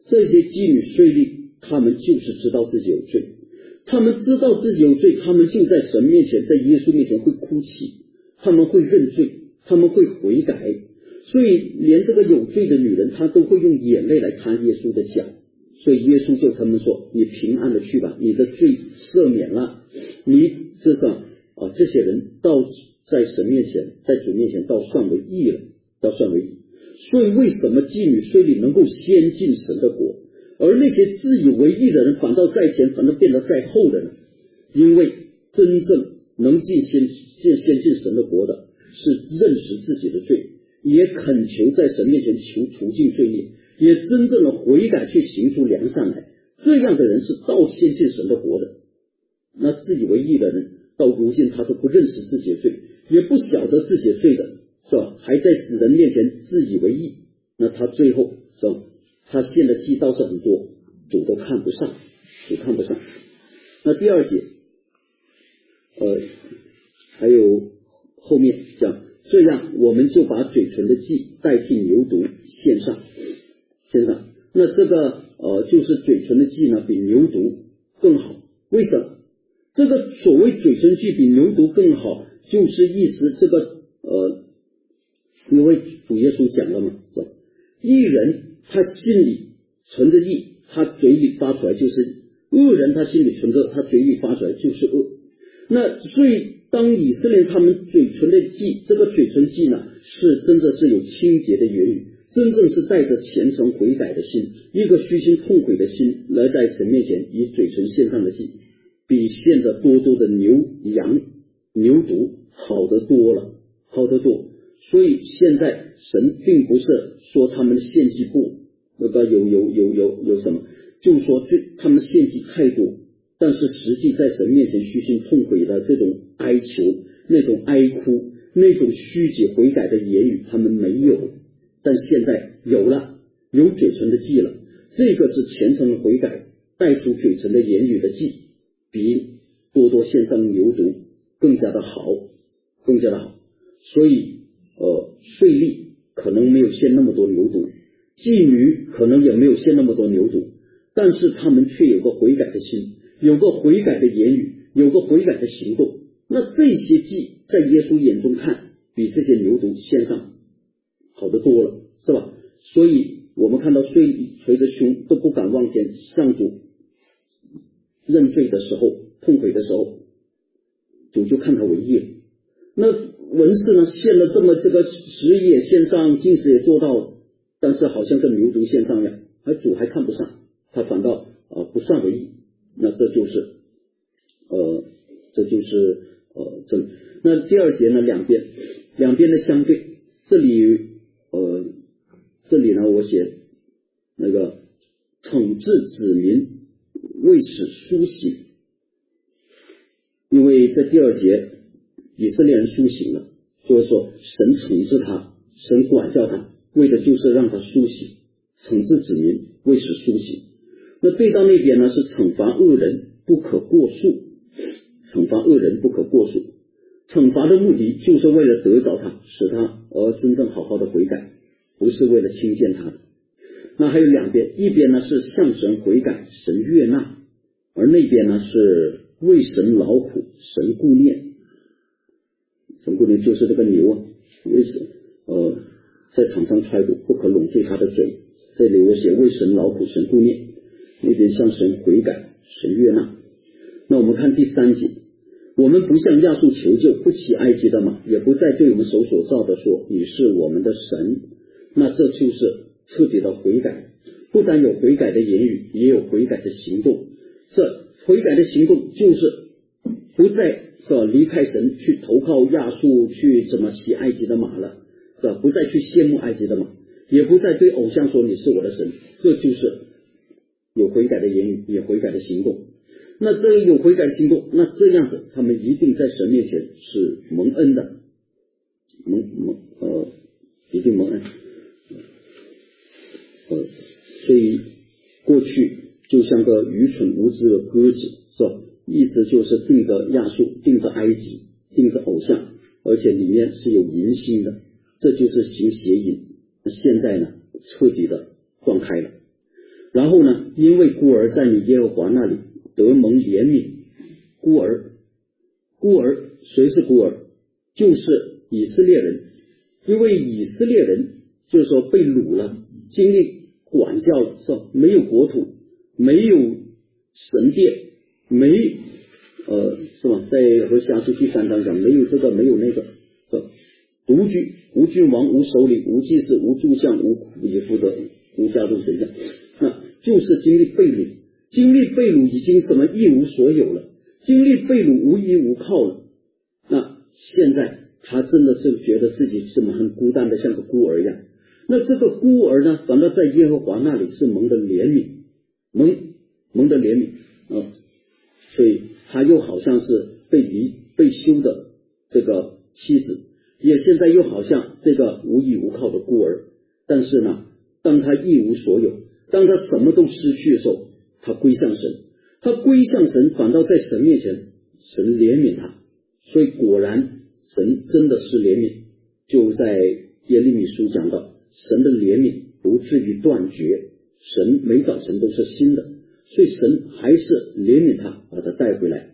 Speaker 2: 他们就是知道自己有罪，他们知道自己有罪，他们就在神面前，在耶稣面前会哭泣，他们会认罪，他们会悔改。所以连这个有罪的女人，她都会用眼泪来擦耶稣的脚。所以耶稣就他们说，你平安的去吧，你的罪赦免了。你这些人到在神面前，在主面前倒算为义了，倒算为义。所以为什么妓女税吏能够先进神的国，而那些自以为义的人反倒在前，反倒变得在后的呢？因为真正能先进神的国的，是认识自己的罪，也恳求在神面前求除尽罪孽，也真正的悔改去行出良善来。这样的人是倒先进神的国的。那自以为义的人，到如今他都不认识自己的罪，也不晓得自己的罪的，是吧？还在人面前自以为义，那他最后是吧？他献的祭倒是很多，主都看不上，主看不上。那第二节，还有后面讲，这样我们就把嘴唇的祭代替牛犊献上。那这个就是嘴唇的祭呢，比牛犊更好。为什么？这个所谓嘴唇祭比牛犊更好，就是意思这个因为主耶稣讲了嘛，是吧？义人他心里存着义，他嘴里发出来就是恶人，他心里存着，他嘴里发出来就是恶。那所以当以色列他们嘴唇的祭，这个嘴唇祭呢，是真的是有清洁的言语，真正是带着虔诚悔改的心，一个虚心痛悔的心来在神面前以嘴唇献上的祭，比献的多的牛羊牛犊好得多了，好得多。所以现在神并不是说他们的献祭不有什么，就是说他们献祭太多，但是实际在神面前虚心痛悔的这种哀求，那种哀哭，那种虚解悔改的言语他们没有。但现在有了，有嘴唇的祭了，这个是虔诚的悔改带出嘴唇的言语的祭，比多献上牛犊更加的好，更加的好。所以税吏可能没有献那么多牛犊，妓女可能也没有献那么多牛犊，但是他们却有个悔改的心，有个悔改的言语，有个悔改的行动。那这些祭在耶稣眼中看，比这些牛犊献上好得多了，是吧？所以我们看到税吏捶着胸都不敢望天向主认罪的时候，痛悔的时候，主就看他为义了。那文士呢，献了这么这个食也献上，禁食也做到，但是好像跟牛犊献上一样，主还看不上，他反倒不算为义。那这就是那第二节呢，两边的相对，这里呢我写那个惩治子民为使苏醒，因为在第二节以色列人苏醒了，就是说神惩治他，神管教他，为的就是让他苏醒，惩治子民为使苏醒。那对到那边呢，是惩罚恶人不可过数，惩罚恶人不可过数。惩罚的目的就是为了得着他，使他而真正好好的悔改，不是为了轻贱他的。那还有两边，一边呢是向神悔改，神悦纳，而那边呢是为神劳苦，神顾念。神顾念就是这个牛啊，为神在场上踹鼓，不可拢醉他的嘴。这里我写为神劳苦，神顾念。 那边向神悔改，神悦纳。那我们看第3节，我们不向亚述求救，不骑埃及的马，也不再对我们手所造的说你是我们的神。那这就是彻底的悔改，不但有悔改的言语，也有悔改的行动。这悔改的行动就是不再是吧离开神去投靠亚述，去怎么骑埃及的马了，是吧？不再去羡慕埃及的马，也不再对偶像说你是我的神。这就是有悔改的言语，有悔改的行动。那这有悔改行动，那这样子他们一定在神面前是蒙恩的，一定蒙恩。所以过去就像个愚蠢无知的鸽子，是吧？一直就是盯着亚述，盯着埃及，盯着偶像，而且里面是有淫心的，这就是行邪淫。那现在呢，彻底的断开了。然后呢，因为孤儿在你耶和华那里得蒙怜悯。孤儿谁是孤儿？就是以色列人。因为以色列人就是说被掳了，经历管教了，是吧？没有国土，没有神殿，是吧？在和下书第3章讲，没有这个没有那个，是吧？独居，无君王，无首领，无祭司，无柱像，无以弗得，无家中神像。那就是经历被掳，经历被掳已经什么一无所有了，经历被掳无依无靠了。那现在他真的就觉得自己是很孤单的，像个孤儿一样。那这个孤儿呢，反倒在耶和华那里是蒙的怜悯，蒙的怜悯所以他又好像是被休的这个妻子，也现在又好像这个无依无靠的孤儿。但是呢，当他一无所有，当他什么都失去的时候，他归向神，反倒在神面前神怜悯他。所以果然神真的是怜悯，就在耶利米书讲到神的怜悯不至于断绝，神每早晨都是新的，所以神还是怜悯他，把他带回来。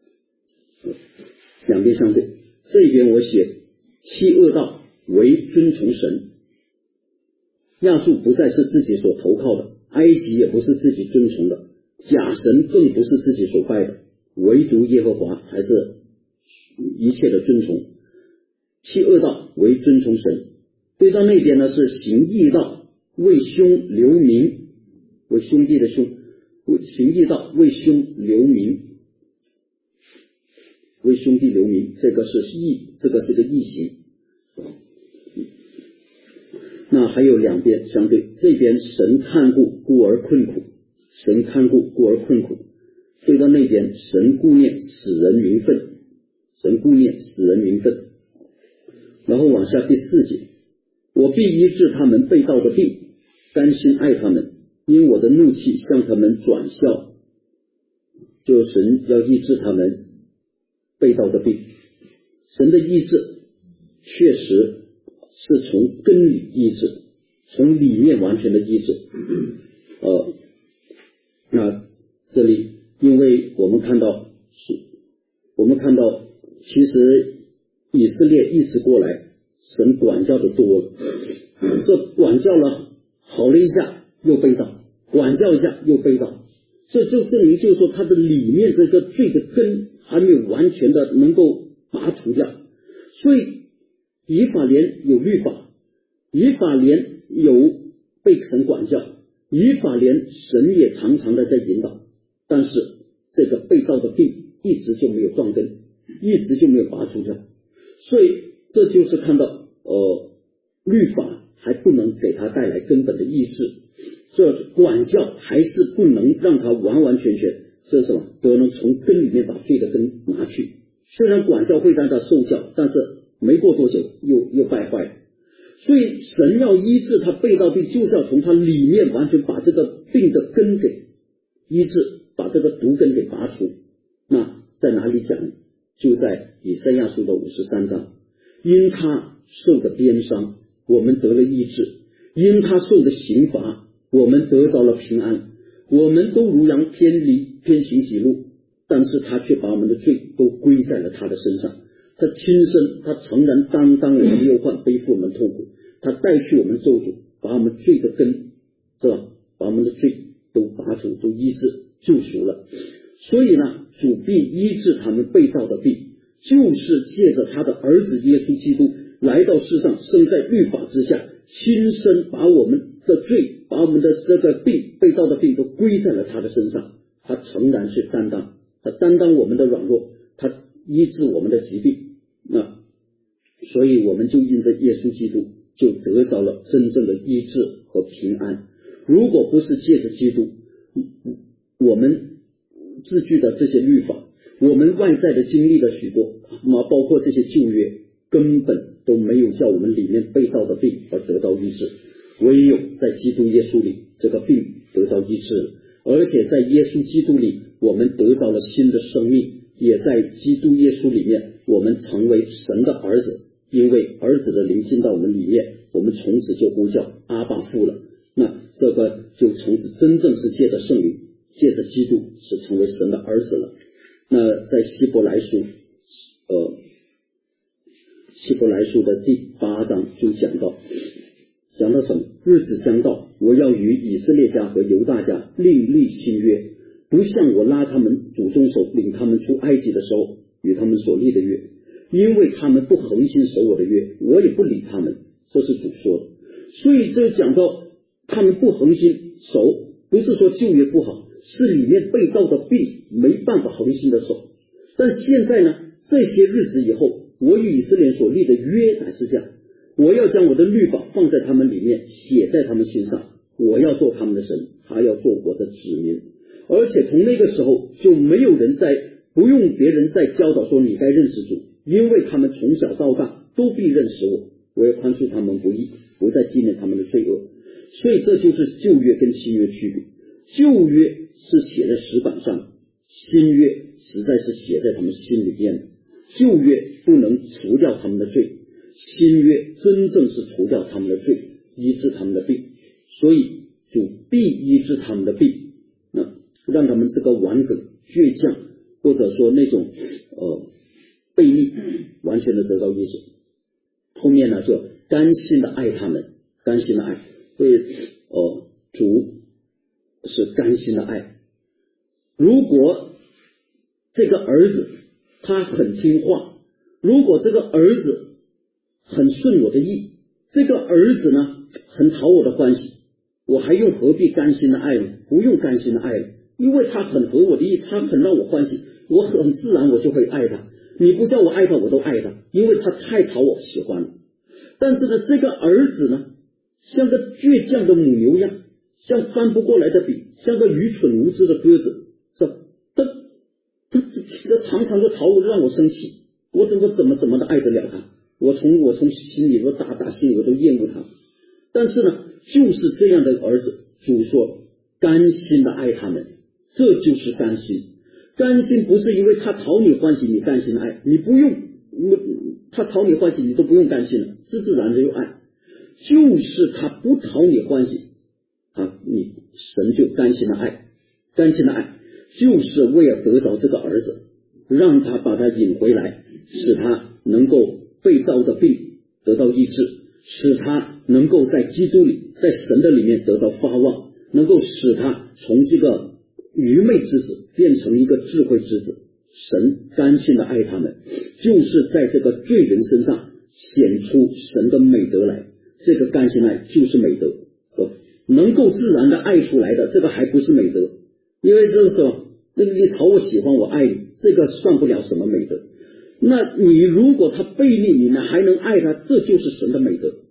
Speaker 2: 两边相对，这边我写弃恶道为尊崇神。亚述不再是自己所投靠的，埃及也不是自己尊崇的，假神更不是自己所拜的，唯独耶和华才是一切的尊崇。弃恶道为尊崇神。对到那边呢，是行义道为兄留名，为兄弟的兄，行义道为兄留名，为兄弟留名，这个是义，这个是个义行。那还有两边相对，这边神看顾孤儿困苦，神看顾孤儿困苦。对到那边神顾念死人名分，神顾念死人名分。然后往下第4节，我必医治他们被盗的病，甘心爱他们，因我的怒气向他们转消。就神要医治他们被盗的病，神的医治确实是从根里医治，从里面完全的医治。那这里因为我们看到其实以色列一直过来神管教的多了，这管教了好了一下又被盗，管教一下又被盗，这就证明就是说他的里面这个罪的根还没有完全的能够拔除掉。所以以法莲有律法，以法莲有被神管教，以法莲神也常常的在引导，但是这个被盗的病一直就没有断根，一直就没有拔除掉。所以这就是看到律法还不能给他带来根本的医治，这管教还是不能让他完完全全这是什么都能从根里面把罪的根拿去。虽然管教会让他受教，但是没过多久又败坏了。所以神要医治他被盗病，就是要从他里面完全把这个病的根给医治，把这个毒根给拔除。那在哪里讲？就在以赛亚书的53章，因他受的鞭伤我们得了医治，因他受的刑罚我们得着了平安。我们都如羊偏行己路，但是他却把我们的罪都归在了他的身上。他亲身，他诚然担当我们的忧患，背负我们痛苦，他带去我们咒诅，把我们罪的根，是吧？把我们的罪都拔除，都医治救赎了。所以呢，主必医治他们被盗的病，就是借着他的儿子耶稣基督来到世上，生在律法之下，亲身把我们的罪，把我们的这个病，被盗的病都归在了他的身上。他诚然是担当，他担当我们的软弱，他医治我们的疾病。那所以我们就因着耶稣基督就得着了真正的医治和平安。如果不是借着基督，我们自具的这些律法，我们外在的经历了许多，包括这些旧约，根本都没有叫我们里面被盗的病而得到医治。唯有在基督耶稣里，这个病得到医治了，而且在耶稣基督里，我们得到了新的生命，也在基督耶稣里面，我们成为神的儿子。因为儿子的灵进到我们里面，我们从此就呼叫阿爸父了。那这个就从此真正是借着圣灵，借着基督是成为神的儿子了。那在希伯来书的第8章就讲到什么？日子将到，我要与以色列家和犹大家另立新约，不像我拉他们祖宗手领他们出埃及的时候与他们所立的约，因为他们不恒心守我的约，我也不理他们。这是主说的。所以这讲到他们不恒心守，不是说旧约不好，是里面被盗的病没办法恒心的守。但现在呢，这些日子以后，我与以色列所立的约乃是这样，我要将我的律法放在他们里面，写在他们心上，我要做他们的神，他要做我的子民。而且从那个时候就没有人不用别人再教导说你该认识主，因为他们从小到大都必认识我，我要宽恕他们不义，不再纪念他们的罪恶。所以这就是旧约跟新约区别。旧约是写在石板上，新约实在是写在他们心里面的。旧约不能除掉他们的罪，新约真正是除掉他们的罪，医治他们的病。所以主必医治他们的病，让他们这个顽梗倔强，或者说那种悖逆完全的得到医治。后面呢，就甘心的爱他们，甘心的爱。所以主是甘心的爱。如果这个儿子他很听话，如果这个儿子很顺我的意，这个儿子呢很讨我的欢喜，我还何必甘心的爱呢？不用甘心的爱了，因为他很合我的意，他很让我欢喜，我很自然我就会爱他。你不叫我爱他，我都爱他，因为他太讨我喜欢了。但是呢，这个儿子呢，像个倔强的母牛一样，像翻不过来的笔，像个愚蠢无知的鸽子，是吧？他常常就讨我，让我生气，我怎么的爱得了他？我从心里打心里我都厌恶他。但是呢，就是这样的儿子，主说甘心的爱他们，这就是甘心。甘心不是因为他讨你欢喜你甘心的爱，你不用他讨你欢喜你都不用甘心了，自然的有爱。就是他不讨你欢喜，你神就甘心的爱。甘心的爱就是为了得着这个儿子，让他把他引回来，使他能够被盗的病得到医治，使他能够在基督里，在神的里面得到发望，能够使他从这个愚昧之子变成一个智慧之子。神甘心的爱他们，就是在这个罪人身上显出神的美德来。这个甘心爱就是美德，能够自然的爱出来的，这个还不是美德。因为这个时候你讨我喜欢我爱你，这个算不了什么美德。那你如果他背逆你呢，还能爱他，这就是神的美德。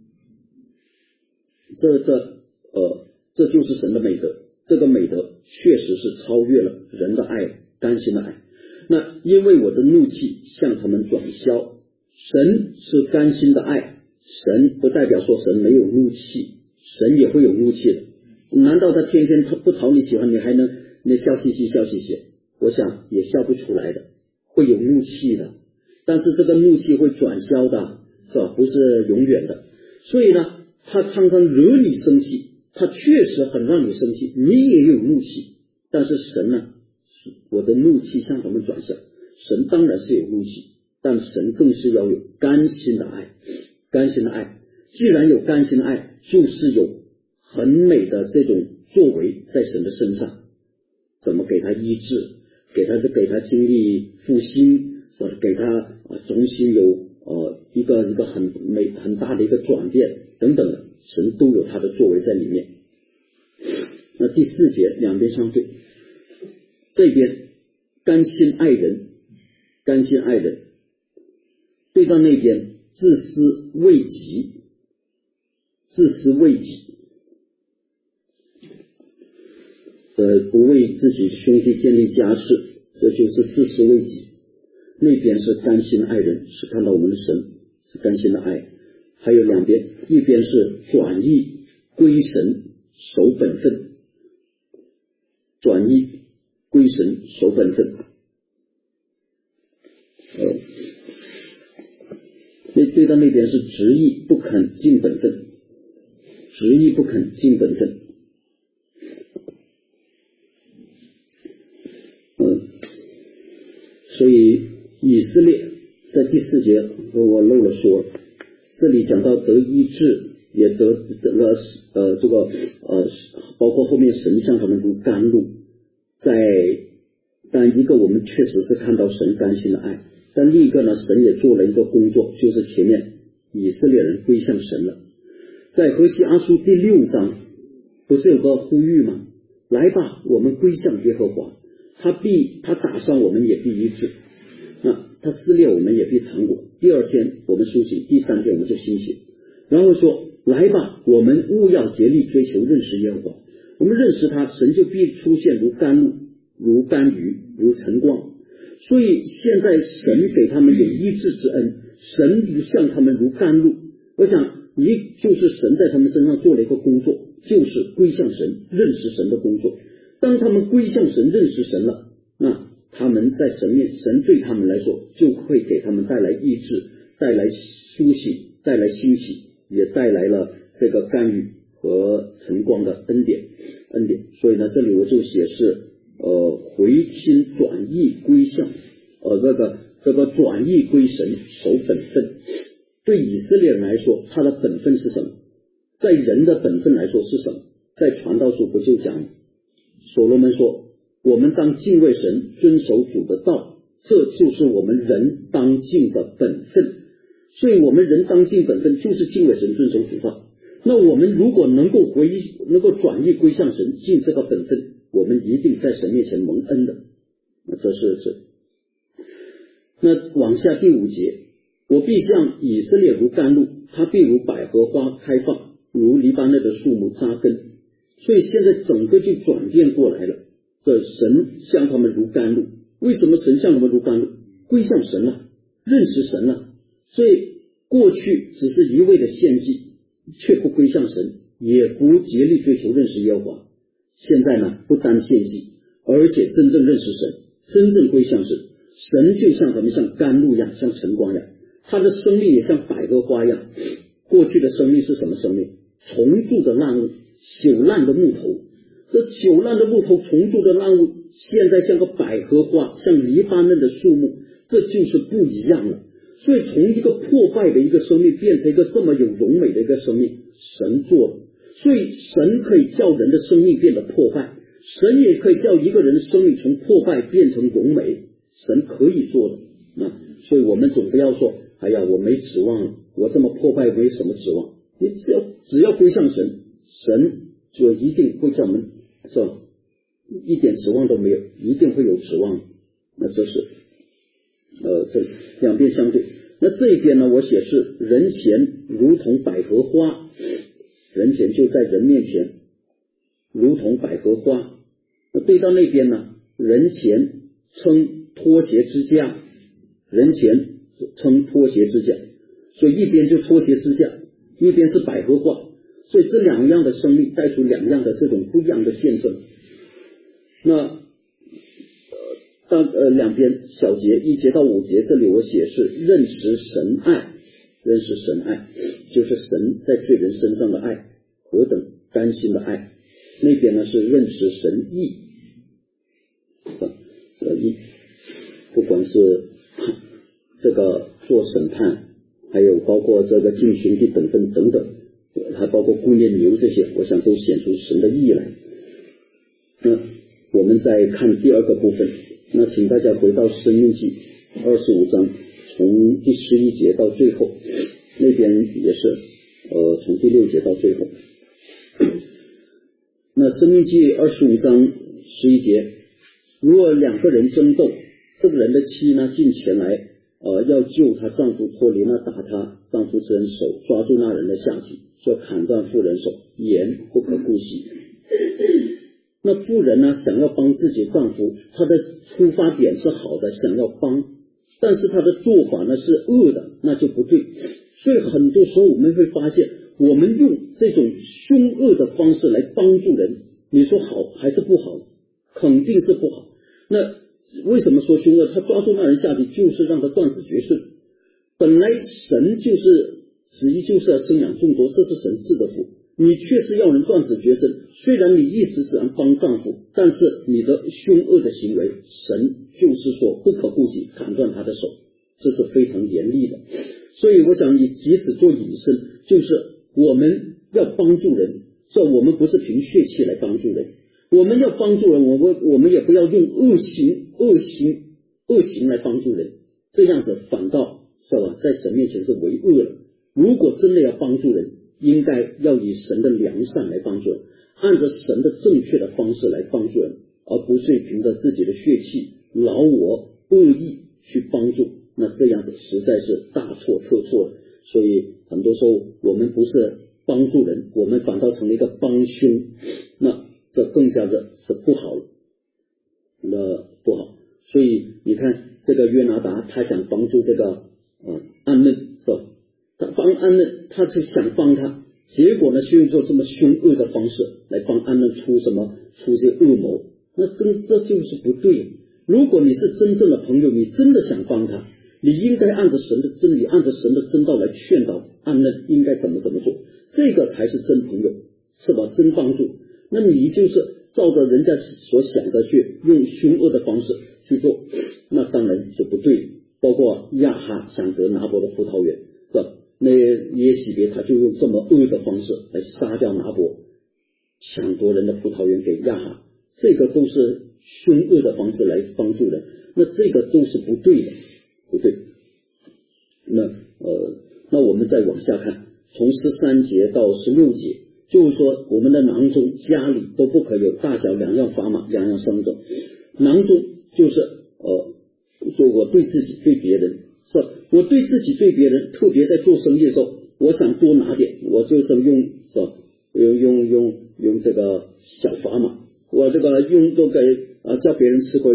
Speaker 2: 这就是神的美德。这个美德确实是超越了人的爱，甘心的爱。那因为我的怒气向他们转消，神是甘心的爱。神不代表说神没有怒气，神也会有怒气的。难道他天天他不讨你喜欢，你还能笑嘻嘻？我想也笑不出来的，会有怒气的。但是这个怒气会转消的，是吧？不是永远的。所以呢，他常常惹你生气，他确实很让你生气，你也有怒气。但是神呢，我的怒气向他们转消。神当然是有怒气，但神更是要有甘心的爱。甘心的爱，既然有甘心的爱，就是有很美的这种作为在神的身上，怎么给他医治，给他经历复兴，给他重新有一个很大的一个转变等等的，神都有他的作为在里面。那第4节两边相对，这边甘心爱人，对到那边自私为己，不为自己兄弟建立家室，这就是自私为己。那边是甘心爱人，是看到我们的神是甘心的爱。还有两边，一边是转意归神守本分，对到那边是执意不肯尽本分，所以以色列在第4节我漏了说，这里讲到得医治，也得了包括后面神向他们如甘露，但一个我们确实是看到神甘心的爱，但另一个呢，神也做了一个工作，就是前面以色列人归向神了。在何西阿书第6章不是有个呼吁吗？来吧，我们归向耶和华，他打伤我们也必医治，那他撕裂我们也必尝果。第2天我们苏醒，第3天我们就欣喜。然后说来吧，我们务要竭力追求认识耶和华，我们认识他，神就必出现如甘露，如甘雨，如晨光。所以现在神给他们有医治之恩，神向他们如甘露。我想就是神在他们身上做了一个工作，就是归向神认识神的工作。当他们归向神认识神了，那他们在神对他们来说就会给他们带来医治，带来苏醒，带来兴起，也带来了这个甘雨和晨光的恩典。所以呢，这里我就写是回心转意归向这个转意归神守本分。对以色列人来说，他的本分是什么？在人的本分来说是什么？在传道书不就讲所罗门说，我们当敬畏神，遵守主的道，这就是我们人当尽的本分。所以我们人当尽本分就是敬畏神，遵守主道。那我们如果能够转意归向神，尽这个本分，我们一定在神面前蒙恩的。那往下第5节，我必像以色列如甘露，他必如百合花开放，如黎巴嫩的树木扎根。所以现在整个就转变过来了，神向他们如甘露。为什么神向他们如甘露？归向神了，认识神了。所以过去只是一味的献祭，却不归向神，也不竭力追求认识耶和华。现在呢，不单献祭，而且真正认识神，真正归向神，神就像他们像甘露一样，像晨光一样，他的生命也像百合花一样。过去的生命是什么生命？虫蛀的烂物，朽烂的木头。这朽烂的木头，虫蛀的烂物，现在像个百合花，像黎巴嫩的树木，这就是不一样了。所以从一个破败的一个生命变成一个这么有荣美的一个生命，神做了。所以神可以叫人的生命变得破败，神也可以叫一个人的生命从破败变成荣美，神可以做的。所以我们总不要说，哎呀，我没指望了，我这么破败没什么指望。你只要归向神，神就一定会叫我们，是吧？一点指望都没有，一定会有指望。那这是这两边相对。那这一边呢，我写是人前如同百合花，人前就在人面前如同百合花。那对到那边呢，人前称拖鞋之家，人前称拖鞋之家。所以一边就拖鞋之家，一边是百合花。所以这两样的生命带出两样的这种不一样的见证。那两边小节1节到5节，这里我写是认识神爱，认识神爱就是神在罪人身上的爱，何等甘心的爱。那边呢是认识神义，不管是这个做审判，还有包括这个尽兄弟本分等等，还包括顾念牛这些，我想都显出神的义来。 那我们再看第二个部分，那请大家回到申命记25章，从第11节到最后，那边也是从第6节到最后。那申命记25章11节，如果两个人争斗，这个人的妻呢进前来要救她丈夫脱离那打她丈夫之人手，抓住那人的下体，就砍断妇人手，言不可顾惜。那妇人呢想要帮自己丈夫，她的出发点是好的，想要帮，但是她的做法呢是恶的，那就不对。所以很多时候我们会发现，我们用这种凶恶的方式来帮助人，你说好还是不好？肯定是不好。那为什么说凶恶？他抓住那人下体就是让他断子绝孙。本来神就是旨意就是要生养众多，这是神赐的福，你却是要人断子绝孙。虽然你意思是要帮丈夫，但是你的凶恶的行为，神就是说不可顾及，砍断他的手，这是非常严厉的。所以我想以此做引申，就是我们要帮助人，我们不是凭血气来帮助人，我们要帮助人，我们也不要用恶行来帮助人，这样子反倒是吧，在神面前是为恶了。如果真的要帮助人，应该要以神的良善来帮助人，按着神的正确的方式来帮助人，而不是凭着自己的血气、劳我、恶意去帮助，那这样子实在是大错特错了。所以很多时候我们不是帮助人，我们反倒成了一个帮凶，那这更加的是不好了，那不好。所以你看这个约拿达，他想帮助这个暗嫩，是吧？他帮暗嫩，他是想帮他，结果呢是用这么凶恶的方式来帮暗嫩出些恶谋，那这就是不对。如果你是真正的朋友，你真的想帮他，你应该按着神的真理，按着神的真道来劝导暗嫩应该怎么做，这个才是真朋友，是吧？真帮助。那你就是照着人家所想的去用凶恶的方式去做，那当然就不对。包括亚哈想得拿伯的葡萄园，是吧？那耶洗别他就用这么恶的方式来杀掉拿伯，抢夺人的葡萄园给亚哈，这个都是凶恶的方式来帮助人，那这个都是不对的，不对。那我们再往下看，从13节到16节，就是说我们的囊中家里都不可有大小两样砝码，两样生的。囊中就是说我对自己对别人，是吧？我对自己对别人，特别在做生意的时候，我想多拿点，我就是用，是吧？用这个小砝码，我这个用都给叫别人吃亏，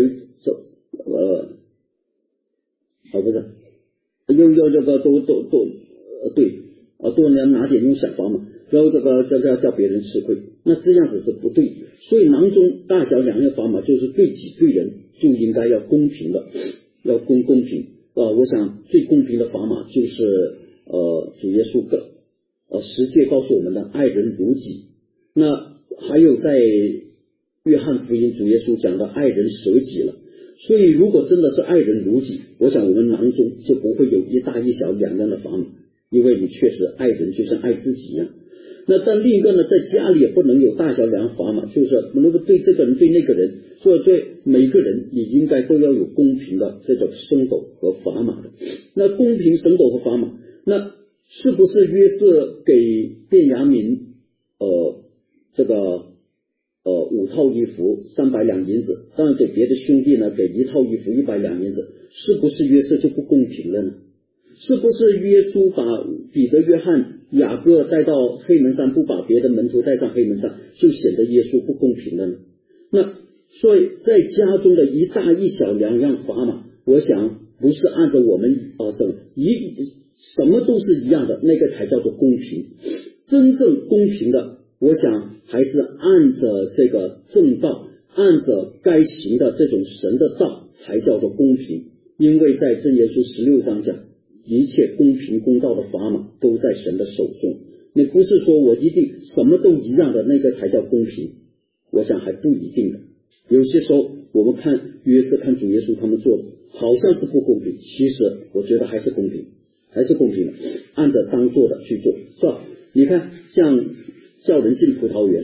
Speaker 2: 不是用这个都对多拿点用小砝码，然后这个要叫别人吃亏，那这样子是不对。所以囊中大小两样砝码，就是对己对人就应该要公平的，要公平。我想最公平的砝码就是主耶稣十诫告诉我们的爱人如己。那还有在约翰福音主耶稣讲的爱人舍己了。所以如果真的是爱人如己，我想我们囊中就不会有一大一小两样的砝码，因为你确实爱人就像爱自己一样。那但另一个呢，在家里也不能有大小两样砝码，就是如果对这个人对那个人，所以对每个人你应该都要有公平的这种升斗和砝码的。那公平升斗和砝码，那是不是约瑟给便雅悯这个5套衣服300两银子，当然给别的兄弟呢给1套衣服100两银子，是不是约瑟就不公平了呢？是不是耶稣把彼得、约翰、雅各带到黑门山，不把别的门徒带上黑门山，就显得耶稣不公平了呢？那所以在家中的一大一小两样砝码，我想不是按照我们什么都是一样的，那个才叫做公平。真正公平的，我想还是按着这个正道，按着该行的这种神的道才叫做公平。因为在箴言书16章讲，一切公平公道的砝码都在神的手中。你不是说我一定什么都一样的那个才叫公平，我想还不一定的。有些时候我们看约瑟看主耶稣他们做的好像是不公平，其实我觉得还是公平，还是公平的，按着当做的去做，是吧？你看像叫人进葡萄园，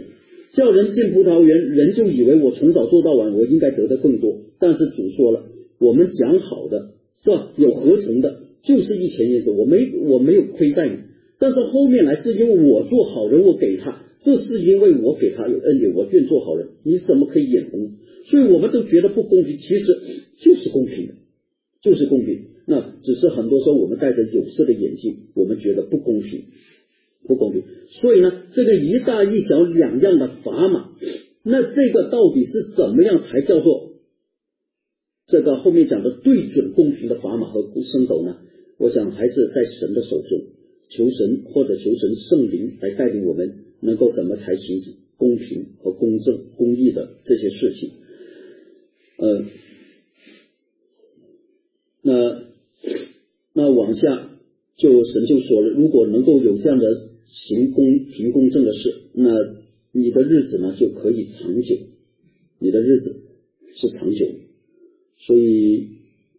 Speaker 2: 叫人进葡萄园，人就以为我从早做到晚，我应该得的更多。但是主说了，我们讲好的是吧？有合成的，就是一钱银子，我没有亏待你。但是后面来是因为我做好人，我给他，这是因为我给他有恩典，我愿做好人，你怎么可以眼红？所以我们都觉得不公平，其实就是公平的，就是公平。那只是很多时候我们戴着有色的眼镜，我们觉得不公平，不公平。所以呢，这个一大一小两样的砝码，那这个到底是怎么样才叫做这个后面讲的对准公平的砝码和升斗呢？我想还是在神的手中，求神或者求神圣灵来带领我们，能够怎么才行公平和公正公义的这些事情。那往下神就说了，如果能够有这样的行公平公正的事，那你的日子呢就可以长久，你的日子是长久。所以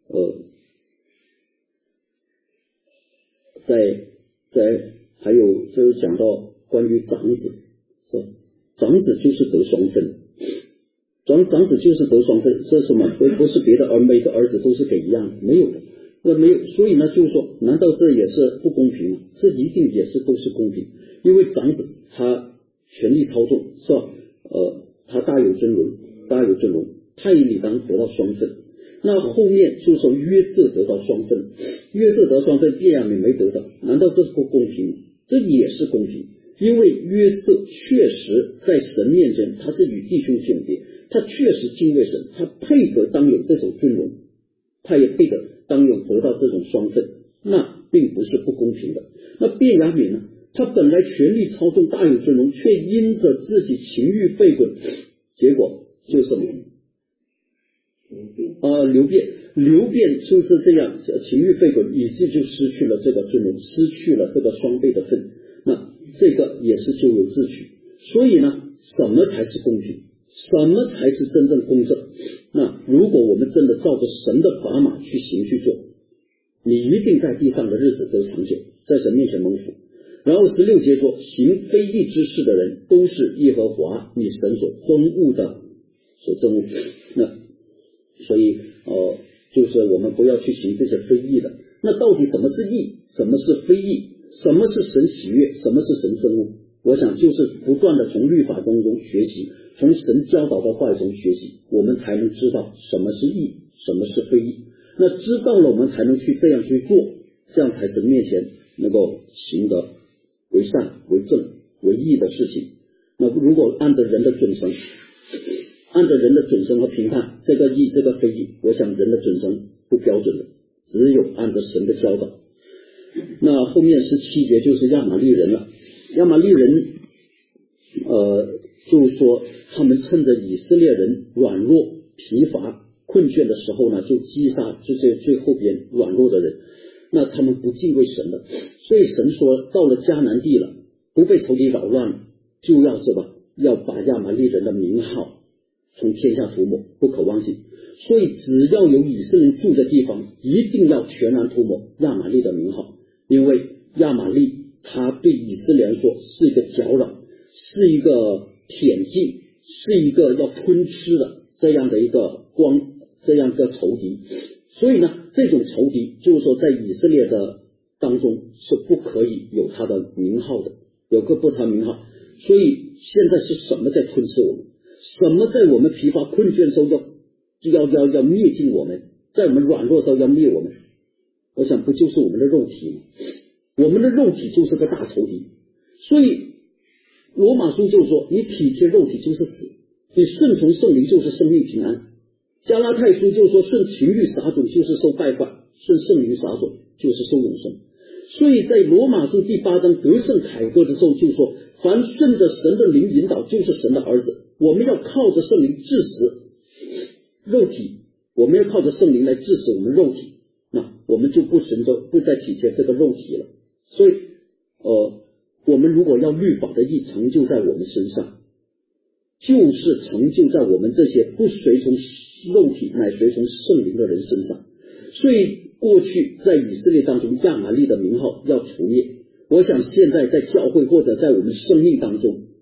Speaker 2: 还有就是讲到关于长子，是吧？长子就是得双份，长子就是得双份，这是什么？不是别的，每个儿子都是给一样的，没有的。那没有，所以呢，就是说，难道这也是不公平吗？这一定也是都是公平，因为长子他权力操纵，是吧？他大有真荣，他也理当得到双份。那后面就是说约瑟得到双份，便雅悯没得着，难道这是不公平吗？这也是公平，因为约瑟确实在神面前他是与弟兄迥别，他确实敬畏神，他配得当有这种尊荣，他也配得当有得到这种双份，那并不是不公平的。那便雅悯呢，他本来权力操纵大有尊荣，却因着自己情欲沸滚，结果就是什么？流变就是这样情欲沸滚，以致就失去了这个尊荣，失去了这个双倍的份。那这个也是咎由自取。所以呢，什么才是公平？什么才是真正公正？那如果我们真的照着神的砝码去行去做，你一定在地上的日子都长久，在神面前蒙福。然后16节说，行非义之事的人都是耶和华你神所憎恶的，那所以就是我们不要去行这些非义的。那到底什么是义，什么是非义，什么是神喜悦，什么是神憎恶？我想就是不断的从律法中学习，从神教导的话语中学习，我们才能知道什么是义，什么是非义。那知道了，我们才能去这样去做，这样才神面前能够行得为善为正为义的事情。那如果按着人的准绳和评判，这个义这个非义，我想人的准绳不标准的，只有按着神的教导。那后面17节就是亚玛力人了。亚玛力人就是说他们趁着以色列人软弱疲乏困倦的时候呢，就击杀就这最后边软弱的人。那他们不敬畏神的，所以神说到了迦南地了，不被仇敌扰乱了，就要要把亚玛力人的名号从天下涂抹，不可忘记。所以只要有以色列人住的地方，一定要全然涂抹亚玛力的名号，因为亚玛力他对以色列人说是一个搅扰，是一个舔尽，是一个要吞吃的这样的一个这样的仇敌。所以呢，这种仇敌就是说在以色列的当中是不可以有他的名号的，有个不他名号。所以现在是什么在吞噬我们？什么在我们疲乏困倦的时候要灭尽我们，在我们软弱的时候要灭我们？我想不就是我们的肉体吗？我们的肉体就是个大仇敌。所以罗马书就说，你体贴肉体就是死，你顺从圣灵就是生命平安。加拉太书就说，顺情欲撒种就是受败坏，顺圣灵撒种就是受永生。所以在罗马书第8章得胜凯歌的时候就说，凡顺着神的灵引导就是神的儿子。我们要靠着圣灵治死肉体，我们要靠着圣灵来治死我们肉体，那我们就不再体贴这个肉体了。所以我们如果要律法的义成就在我们身上，就是成就在我们这些不随从肉体乃随从圣灵的人身上。所以过去在以色列当中亚玛力的名号要除灭，我想现在在教会或者在我们生命当中，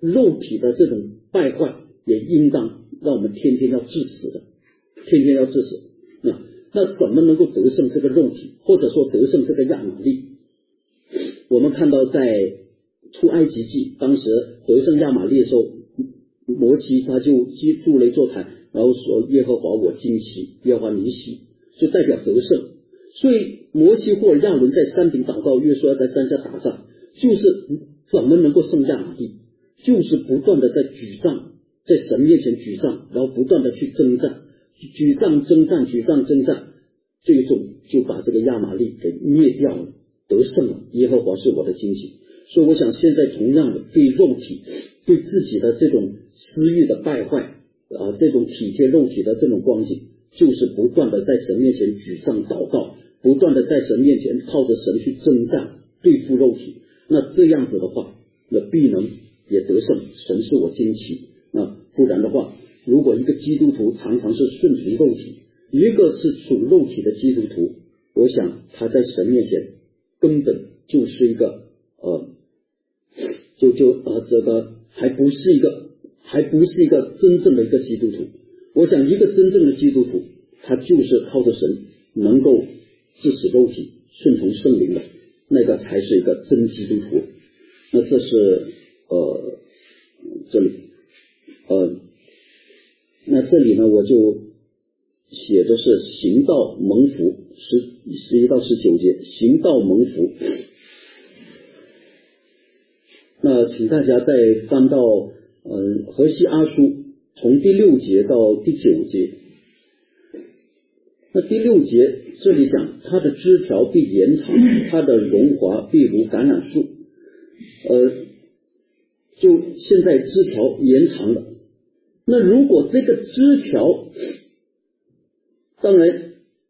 Speaker 2: 肉体的这种败坏也应当让我们天天要致死的，天天要致死。那怎么能够得胜这个肉体，或者说得胜这个亚玛力？我们看到在出埃及记，当时得胜亚玛力的时候，摩西他就筑了一座坛，然后说耶和华我惊奇，耶和华你喜，就代表得胜。所以摩西或者亚伦在山顶祷告，约书亚在山下打仗，就是怎么能够胜亚玛力，就是不断的在举杖，在神面前举杖，然后不断的去征战，举杖征战，举杖征战，最终就把这个亚玛力给灭掉了，得胜了。耶和华是我的荆棘。所以我想现在同样的，对肉体，对自己的这种私欲的败坏这种体贴肉体的这种光景，就是不断的在神面前举杖祷告，不断的在神面前靠着神去征战对付肉体。那这样子的话，那必能也得胜，神是我惊奇。那不然的话，如果一个基督徒常常是顺从肉体，一个是属肉体的基督徒，我想他在神面前根本就是一个这个还不是一个真正的一个基督徒。我想一个真正的基督徒，他就是靠着神能够致死肉体，顺从圣灵的，那个才是一个真基督徒。那这是这里那这里呢，我就写的是行道蒙福，11到19节，行道蒙福。那请大家再翻到何西阿书，从第6节到第9节。那第6节这里讲，它的枝条必延长，它的荣华必如橄榄树。就现在枝条延长了，那如果这个枝条，当然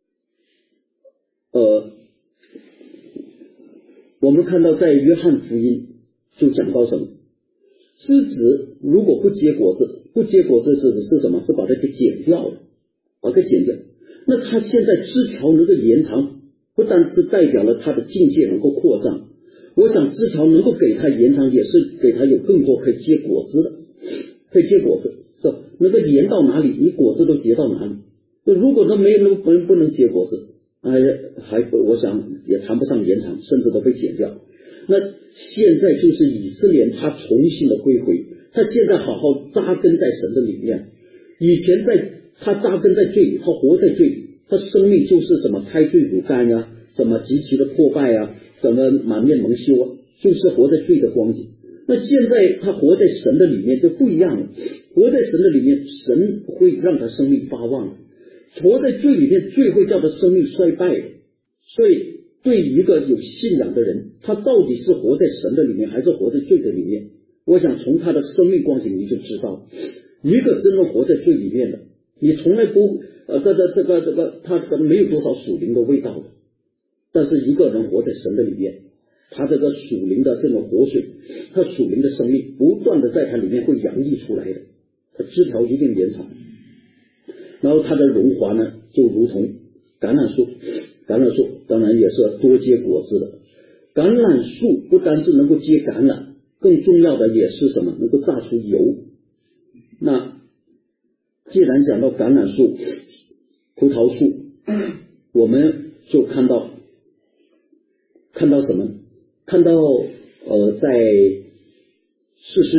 Speaker 2: 我们看到在约翰福音就讲到什么，枝子如果不结果子，枝子是什么？是把它给剪掉了，把它剪掉。那它现在枝条能够延长，不单是代表了它的境界能够扩张，我想枝条能够给它延长，也是给它有更多可以结果子的，可以结果子，是吧？能够延到哪里，你果子都结到哪里。那如果它没有不能结果子，我想也谈不上延长，甚至都被剪掉。那现在就是以色列他重新的归回，他现在好好扎根在神的里面。以前他扎根在罪里，他活在罪里，他生命就是什么胎罪乳干啊，什么极其的破败啊，什么满面蒙羞啊，就是活在罪的光景。那现在他活在神的里面就不一样了，活在神的里面，神会让他生命发旺，活在罪里面，罪会叫他生命衰败的。所以对一个有信仰的人，他到底是活在神的里面还是活在罪的里面，我想从他的生命光景你就知道，一个真正活在罪里面的，你从来不他没有多少属灵的味道的。但是一个人活在神的里面，他这个属灵的这种活水，他属灵的生命不断的在他里面会洋溢出来的，他枝条一定延长。然后他的荣华呢，就如同橄榄树当然也是多结果子的。橄榄树不单是能够结橄榄，更重要的也是什么？能够榨出油。那既然讲到橄榄树、葡萄树，我们就看到什么？看到在士师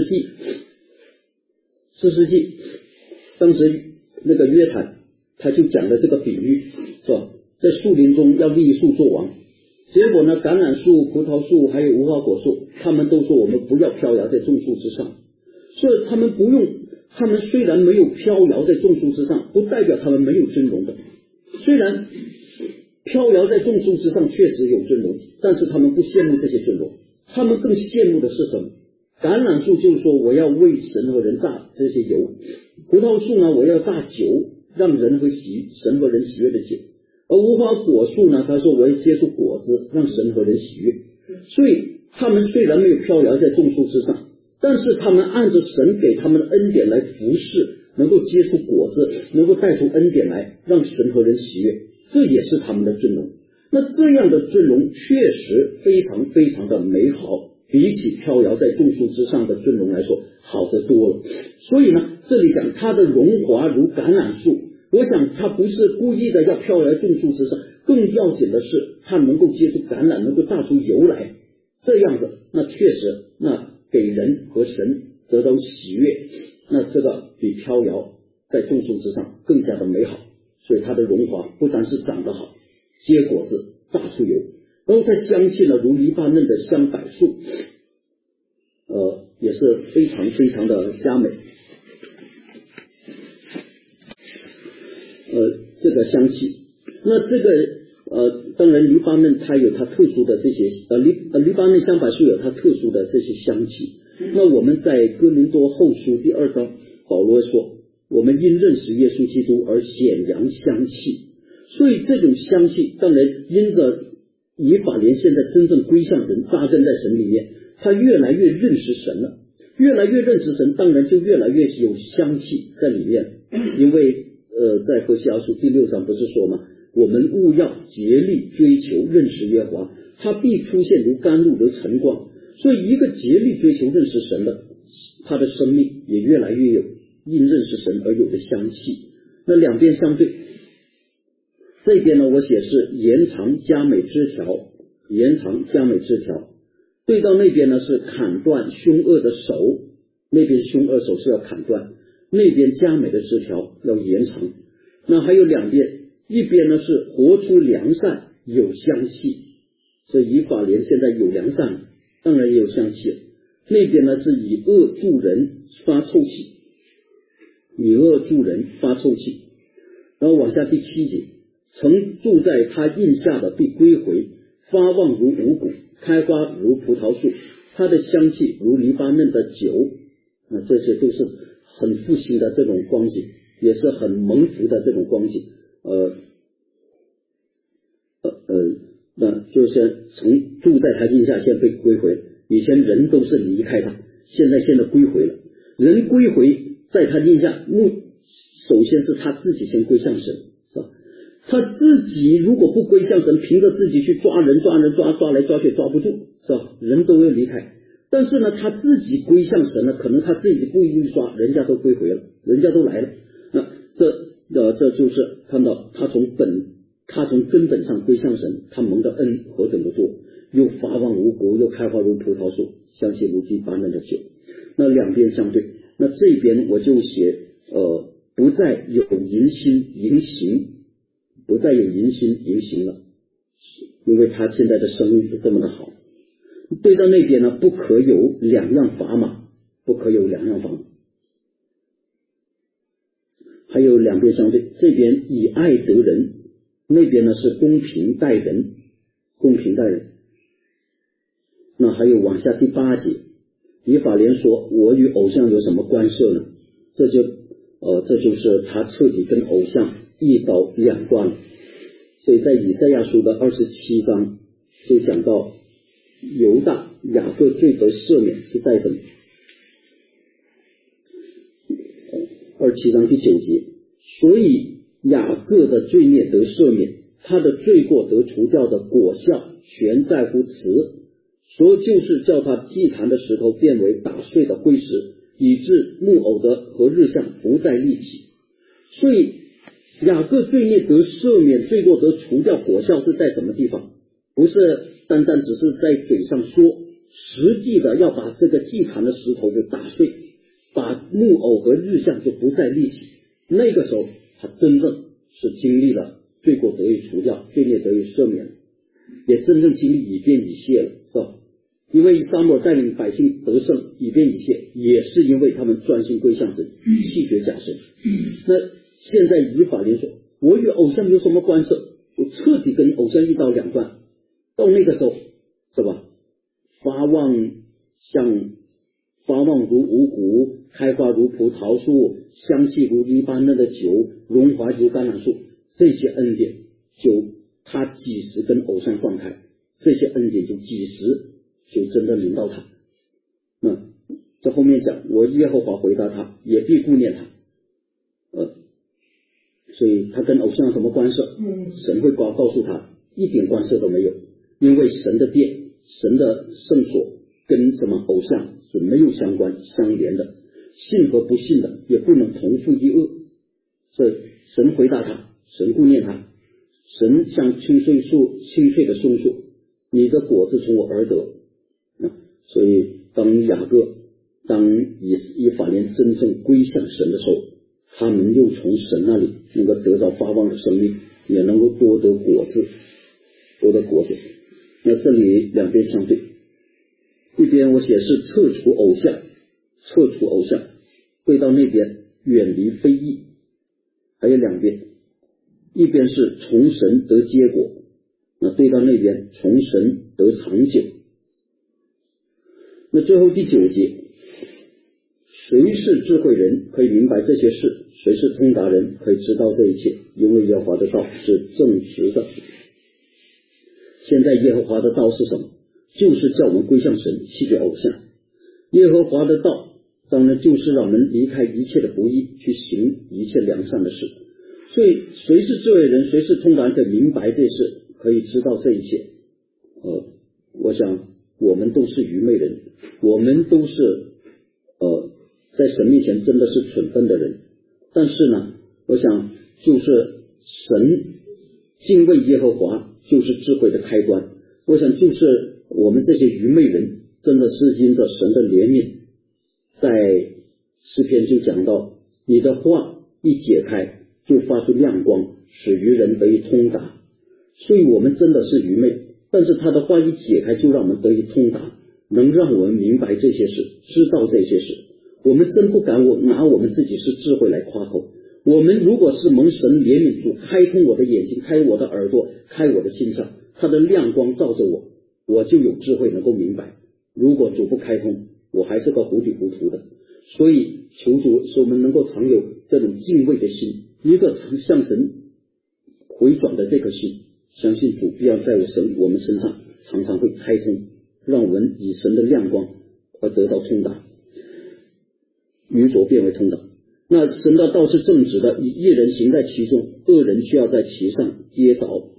Speaker 2: 记当时那个约坦他就讲了这个比喻，是吧？在树林中要立一树做王，结果呢，橄榄树、葡萄树还有无花果树，他们都说我们不要飘摇在众树之上。所以他们虽然没有飘摇在众树之上，不代表他们没有尊荣的。虽然飘摇在众树之上确实有尊荣，但是他们不羡慕这些尊荣，他们更羡慕的是什么？橄榄树就是说我要为神和人榨这些油，葡萄树呢我要榨酒，让人和神和人喜悦的酒，而无花果树呢，他说我要结出果子，让神和人喜悦。所以他们虽然没有飘摇在众树之上，但是他们按着神给他们的恩典来服侍，能够结出果子，能够带出恩典来，让神和人喜悦，这也是他们的尊荣。那这样的尊荣确实非常非常的美好， 比起飘摇在众树之上的尊荣来说好得多了。所以呢，这里讲他的荣华如橄榄树，我想他不是故意的要飘摇在众树之上，更要紧的是他能够结出橄榄，能够榨出油来，这样子那确实那给人和神得到喜悦，那这个比飘摇在众树之上更加的美好。所以它的荣华不单是长得好，结果子榨出油，然后它香气呢如黎巴嫩的香柏树，也是非常非常的佳美。这个香气，那这个当然黎巴嫩它有它特殊的这些黎巴嫩香柏树有它特殊的这些香气。那我们在哥林多后书第2章，保罗说我们因认识耶稣基督而显扬香气，所以这种香气当然因着以法莲现在真正归向神，扎根在神里面，他越来越认识神了，越来越认识神，当然就越来越有香气在里面。因为在何西阿书第6章不是说吗，我们务要竭力追求认识耶和华，他必出现如甘露如晨光。所以一个竭力追求认识神的，他的生命也越来越有因认识神而有的香气。那两边相对，这边呢我写是延长佳美枝条，延长佳美枝条，对到那边呢是砍断凶恶的手，那边凶恶手是要砍断，那边佳美的枝条要延长。那还有两边，一边呢是活出良善有香气，所以以法莲现在有良善，当然也有香气。那边呢是以恶助人发臭气，以恶助人发臭气。然后往下第7节，曾住在他印下的必归回，发旺如五谷，开花如葡萄树，它的香气如黎巴嫩的酒。这些都是很复兴的这种光景，也是很蒙福的这种光景。那就是从住在他印下现在被归回，以前人都是离开他，现在归回了。人归回在他印下，首先是他自己先归向神，是吧？他自己如果不归向神，凭着自己去抓人抓来抓去抓不住，是吧？人都要离开。但是呢，他自己归向神了，可能他自己不一定抓，人家都归回了，人家都来了。那这就是看到他从根本上归向神，他蒙的恩何等的多，又发旺如谷，又开花如葡萄树，香气如黎巴嫩的酒。那两边相对，那这边我就写不再有淫心淫行，不再有淫心淫行了，因为他现在的生意是这么的好。对到那边呢，不可有两样砝码，不可有两样砝码。还有两边相对，这边以爱得人，那边呢是公平待人，公平待人。那还有往下第8节，以法莲说我与偶像有什么关涉呢？这就是他彻底跟偶像一刀两断了。所以在以赛亚书的27章就讲到犹大雅各罪得赦免是在什么？27章第9节，所以雅各的罪孽得赦免，他的罪过得除掉的果效全在乎慈，所以就是叫他祭坛的石头变为打碎的灰石，以致木偶的和日像不再立起。所以雅各罪孽得赦免，罪过得除掉，果效是在什么地方？不是单单只是在嘴上说，实际的要把这个祭坛的石头给打碎，把木偶和日像就不再立起。那个时候他真正是经历了罪过得以除掉，罪孽得以赦免，也真正经历以便以谢了，是吧？因为撒母耳带领百姓得胜，以便以谢，也是因为他们专心归向神，弃绝假神。那现在以法莲说我与偶像有什么关系？我彻底跟偶像一刀两断。到那个时候是吧，发旺如五谷，开花如葡萄树，香气如黎巴嫩的酒，荣华如橄榄树，这些恩典就他几时跟偶像断开，这些恩典就几时就真的临到他。这后面讲我耶和华回答他，也必顾念他。所以他跟偶像什么关系？神会告诉他一点关系都没有，因为神的殿，神的圣所跟什么偶像是没有相连的，信和不信的也不能同父异恶。所以神回答他，神顾念他，神像青翠的松树，你的果子从我而得。所以当以法莲真正归向神的时候，他们又从神那里能够得到发旺的生命，也能够多得果子。那这里两边相对，一边我写是撤除偶像，归到那边远离非义，还有两边，一边是从神得结果，那对到那边从神得长久。那最后第9节，谁是智慧人可以明白这些事，谁是通达人可以知道这一切，因为耶和华的道是正直的。现在耶和华的道是什么？就是叫我们归向神，弃绝偶像。耶和华的道当然就是让我们离开一切的不义，去行一切良善的事。所以谁是智慧人，谁是通达人可以明白这事，可以知道这一切。我想我们都是愚昧人，我们都是在神面前真的是蠢笨的人。但是呢，我想就是神敬畏耶和华就是智慧的开端。我想就是我们这些愚昧人真的是因着神的怜悯，在诗篇就讲到，你的话一解开就发出亮光，使愚人得以通达。所以我们真的是愚昧，但是他的话一解开就让我们得以通达，能让我们明白这些事，知道这些事。我们真不敢拿我们自己是智慧来夸口。我们如果是蒙神怜悯主，开通我的眼睛，开我的耳朵，开我的心窍，他的亮光照着我，我就有智慧能够明白。如果主不开通，我还是个糊里糊涂的。所以求主使我们能够常有这种敬畏的心，一个常向神回转的这颗心，相信主必要在我们身上常常会开通，让我们以神的亮光而得到通达，愚拙变为通达。那神的道是正直的，一人行在其中，恶人却要在其上跌倒。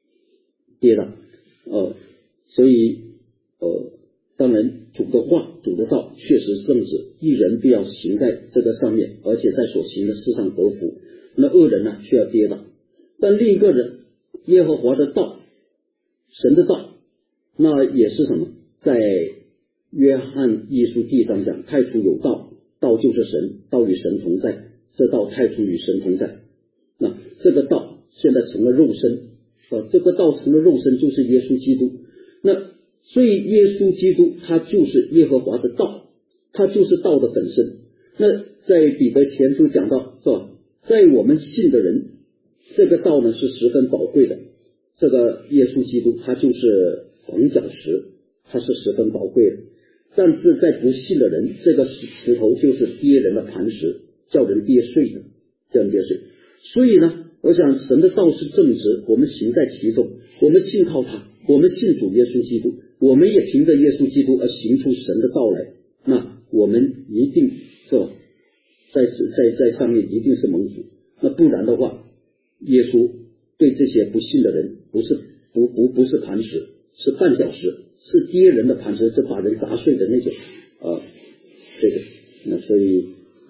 Speaker 2: 所以当然主的话，主的道确实正直，一人必要行在这个上面，而且在所行的事上得福。那恶人呢，却要跌倒。但另一个人，耶和华的道，神的道，那也是什么？在约翰一书第1章讲，太初有道，道就是神，道与神同在，这道太初与神同在。那这个道现在成了肉身，这个道成了肉身就是耶稣基督。那所以耶稣基督他就是耶和华的道，他就是道的本身。那在彼得前书讲到，是吧？在我们信的人，这个道呢是十分宝贵的。这个耶稣基督他就是房角石，他是十分宝贵的。但是在不信的人，这个石头就是跌人的磐石，叫人跌碎的，叫人跌碎。所以呢，我想神的道是正直，我们行在其中，我们信靠他，我们信主耶稣基督，我们也凭着耶稣基督而行出神的道来。那我们一定是吧，在上面一定是蒙福。那不然的话，耶稣对这些不信的人不是磐石，是绊脚石，是跌人的磐石，是把人砸碎的那种这个。那所以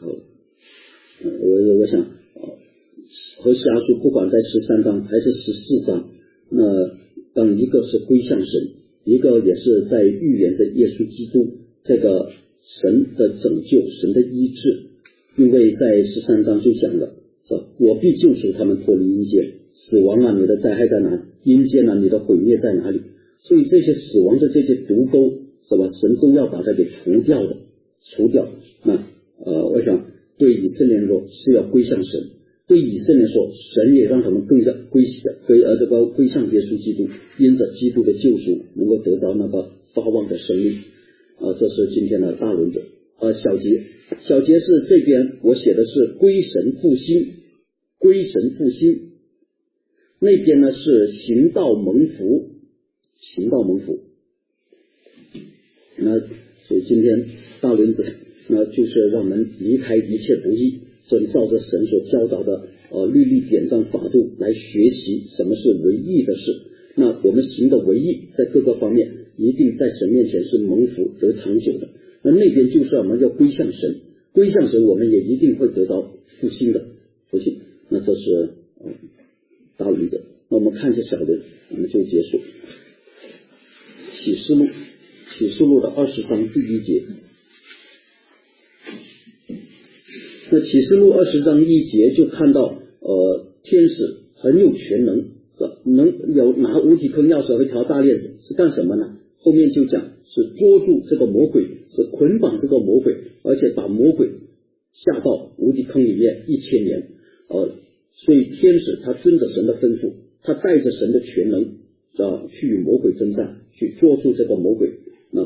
Speaker 2: 我想和西阿书不管在13章还是14章，那当一个是归向神，一个也是在预言着耶稣基督这个神的拯救，神的医治。因为在13章就讲了，是吧？我必救赎他们脱离阴间，死亡啊，你的灾害在哪里？阴间啊，你的毁灭在哪里？所以这些死亡的这些毒钩，是吧？神都要把它给除掉。那我想对以色列人说是要归向神，对以色列说，神也让他们更加归向耶稣基督，因着基督的救赎，能够得着那个发旺的生命。这是今天的大轮子。小节是这边我写的是归神复兴，那边呢是行道蒙福。那所以今天大轮子那就是让我们离开一切不义，遵照着神所教导的律例典章法度来学习什么是为义的事。那我们行的为义，在各个方面一定在神面前是蒙福得长久的。那边就是我们要归向神，归向神我们也一定会得到复兴的，复兴。那这是大原则。那我们看一下小的，我们就结束。启示录的20章第1节。那启示录20章1节就看到天使很有全能，能有拿无底坑钥匙和一条大链子，是干什么呢？后面就讲是捉住这个魔鬼，是捆绑这个魔鬼，而且把魔鬼下到无底坑里面1000年。所以天使他遵着神的吩咐，他带着神的全能去与魔鬼征战，去捉住这个魔鬼。那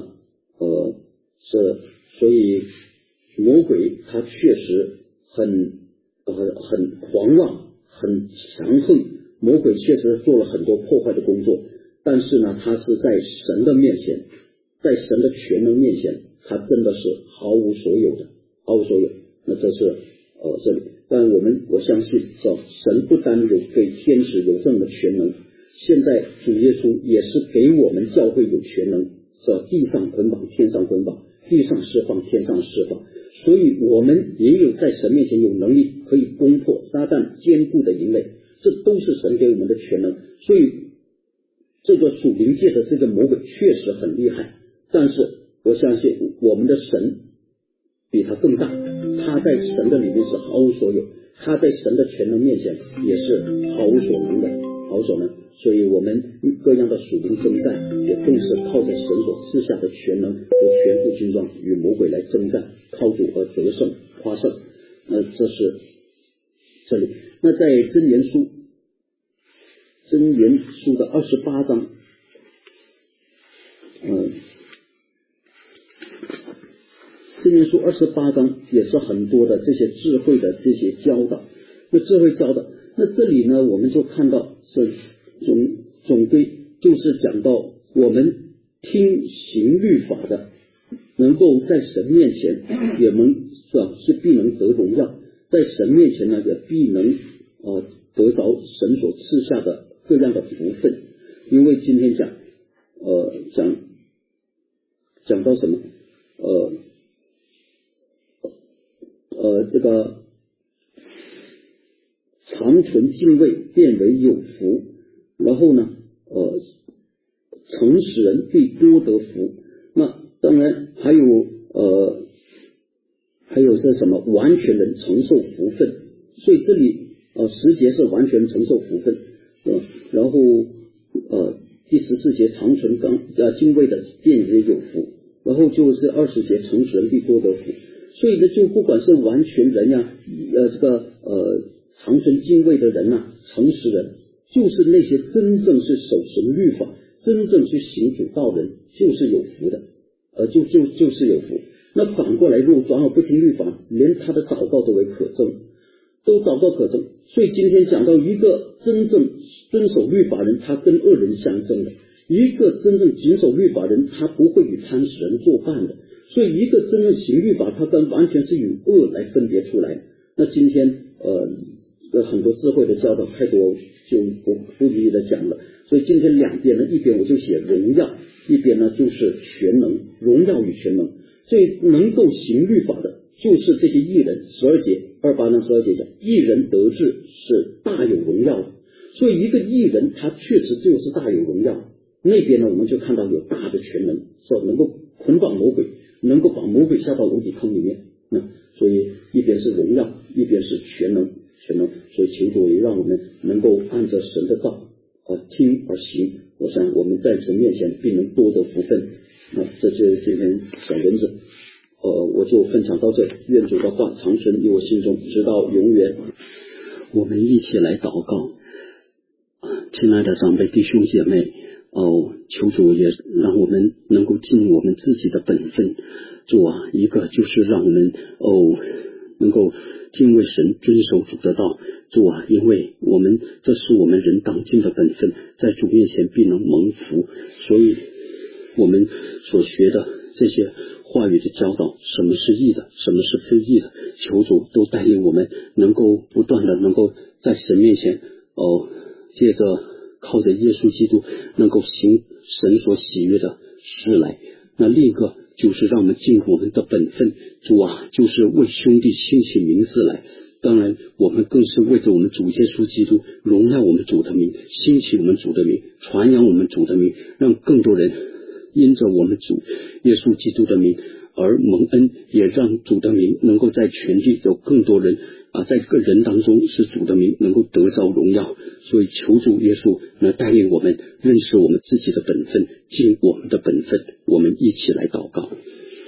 Speaker 2: 所以魔鬼他确实很狂妄，很强横，魔鬼确实做了很多破坏的工作，但是呢他是在神的面前，在神的全能面前，他真的是毫无所有的，毫无所有。那这是这里，但我相信神不单有给天使有这样的全能，现在主耶稣也是给我们教会有全能，地上捆绑天上捆绑，地上释放天上释放，所以我们也有在神面前有能力可以攻破撒旦坚固的营垒，这都是神给我们的全能。所以这个属灵界的这个魔鬼确实很厉害，但是我相信我们的神比他更大，他在神的里面是毫无所有，他在神的全能面前也是毫无所能的，毫无所能。所以我们各样的属灵征战也更是靠着神所赐下的全能和全副军装与魔鬼来征战，靠主而得胜夸胜。这是这里。那在箴言书的28章箴言书28章也是很多的这些智慧的这些教导。那智慧教导，那这里呢我们就看到是总归就是讲到我们听行律法的能够在神面前也是必能得荣耀，在神面前呢也必能得着神所赐下的各样的福分。因为今天讲到什么这个常存敬畏变为有福，然后呢诚实人必多得福。那当然还有是什么完全人承受福分，所以这里10节是完全承受福分，然后第14节常存敬畏的便为有福，然后就是20节诚实人必多得福。所以呢就不管是完全人呀常存敬畏的人啊，诚实人，就是那些真正是守神律法，真正去行主道人，就是有福的，就是有福。那反过来，如果转而不听律法，连他的祷告都为可憎，都祷告可憎。所以今天讲到一个真正遵守律法人，他跟恶人相争的；一个真正谨守律法人，他不会与贪食人作伴的。所以一个真正行律法，他完全是与恶来分别出来。那今天很多智慧的教导太多，就不一一的讲了。所以今天两边呢，一边我就写荣耀，一边呢就是全能，荣耀与全能。所以能够行律法的，就是这些义人。12节28章12节讲，义人得志是大有荣耀的。所以一个义人，他确实就是大有荣耀。那边呢，我们就看到有大的全能，能够捆绑魔鬼，能够把魔鬼下到无底坑里面。所以一边是荣耀，一边是全能。所以求主也让我们能够按着神的道听而行。我想我们在神面前必能多得福分。这就是今天小原则。我就分享到这里。愿主的话长存于我心中，直到永远。
Speaker 1: 我们一起来祷告。亲爱的长辈弟兄姐妹，求主也让我们能够尽我们自己的本分。主啊，一个就是让我们能够敬畏神，遵守主的道。主啊，因为这是我们人当尽的本分，在主面前必能蒙福。所以我们所学的这些话语的教导，什么是义的，什么是非义的，求主都带领我们能够不断的能够在神面前借着靠着耶稣基督能够行神所喜悦的
Speaker 2: 事来。那另一个就是让我们尽我们的本分，主啊，就是为兄弟兴起名字来。当然我们更是为着我们主耶稣基督荣耀我们主的名，兴起我们主的名，传扬我们主的名，让更多人因着我们主耶稣基督的名而蒙恩，也让主的名能够在全地有更多人在个人当中使主的名能够得着荣耀。所以求主耶稣来带领我们认识我们自己的本分，尽我们的本分。我们一起来祷告。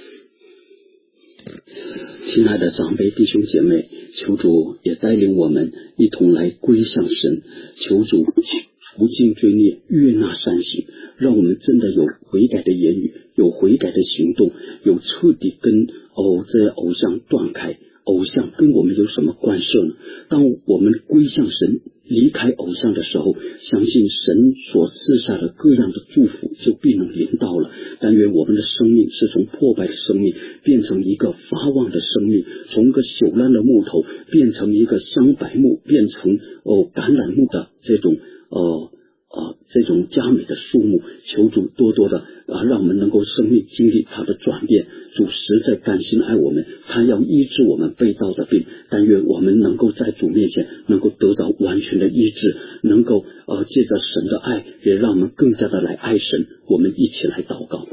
Speaker 2: 亲爱的长辈弟兄姐妹，求主也带领我们一同来归向神，求主除尽罪孽，悦纳善行，让我们真的有悔改的言语，有悔改的行动，有彻底跟这些偶像断开。偶像跟我们有什么关涉呢？当我们归向神，离开偶像的时候，相信神所赐下的各样的祝福就必能临到了。但愿我们的生命是从破败的生命变成一个发旺的生命，从一个朽烂的木头变成一个香柏木，变成橄榄木的这种佳美的树木。求主多多的让我们能够生命经历它的转变。主实在甘心爱我们，他要医治我们被盗的病。但愿我们能够在主面前能够得到完全的医治，能够借着神的爱，也让我们更加的来爱神。我们一起来祷告。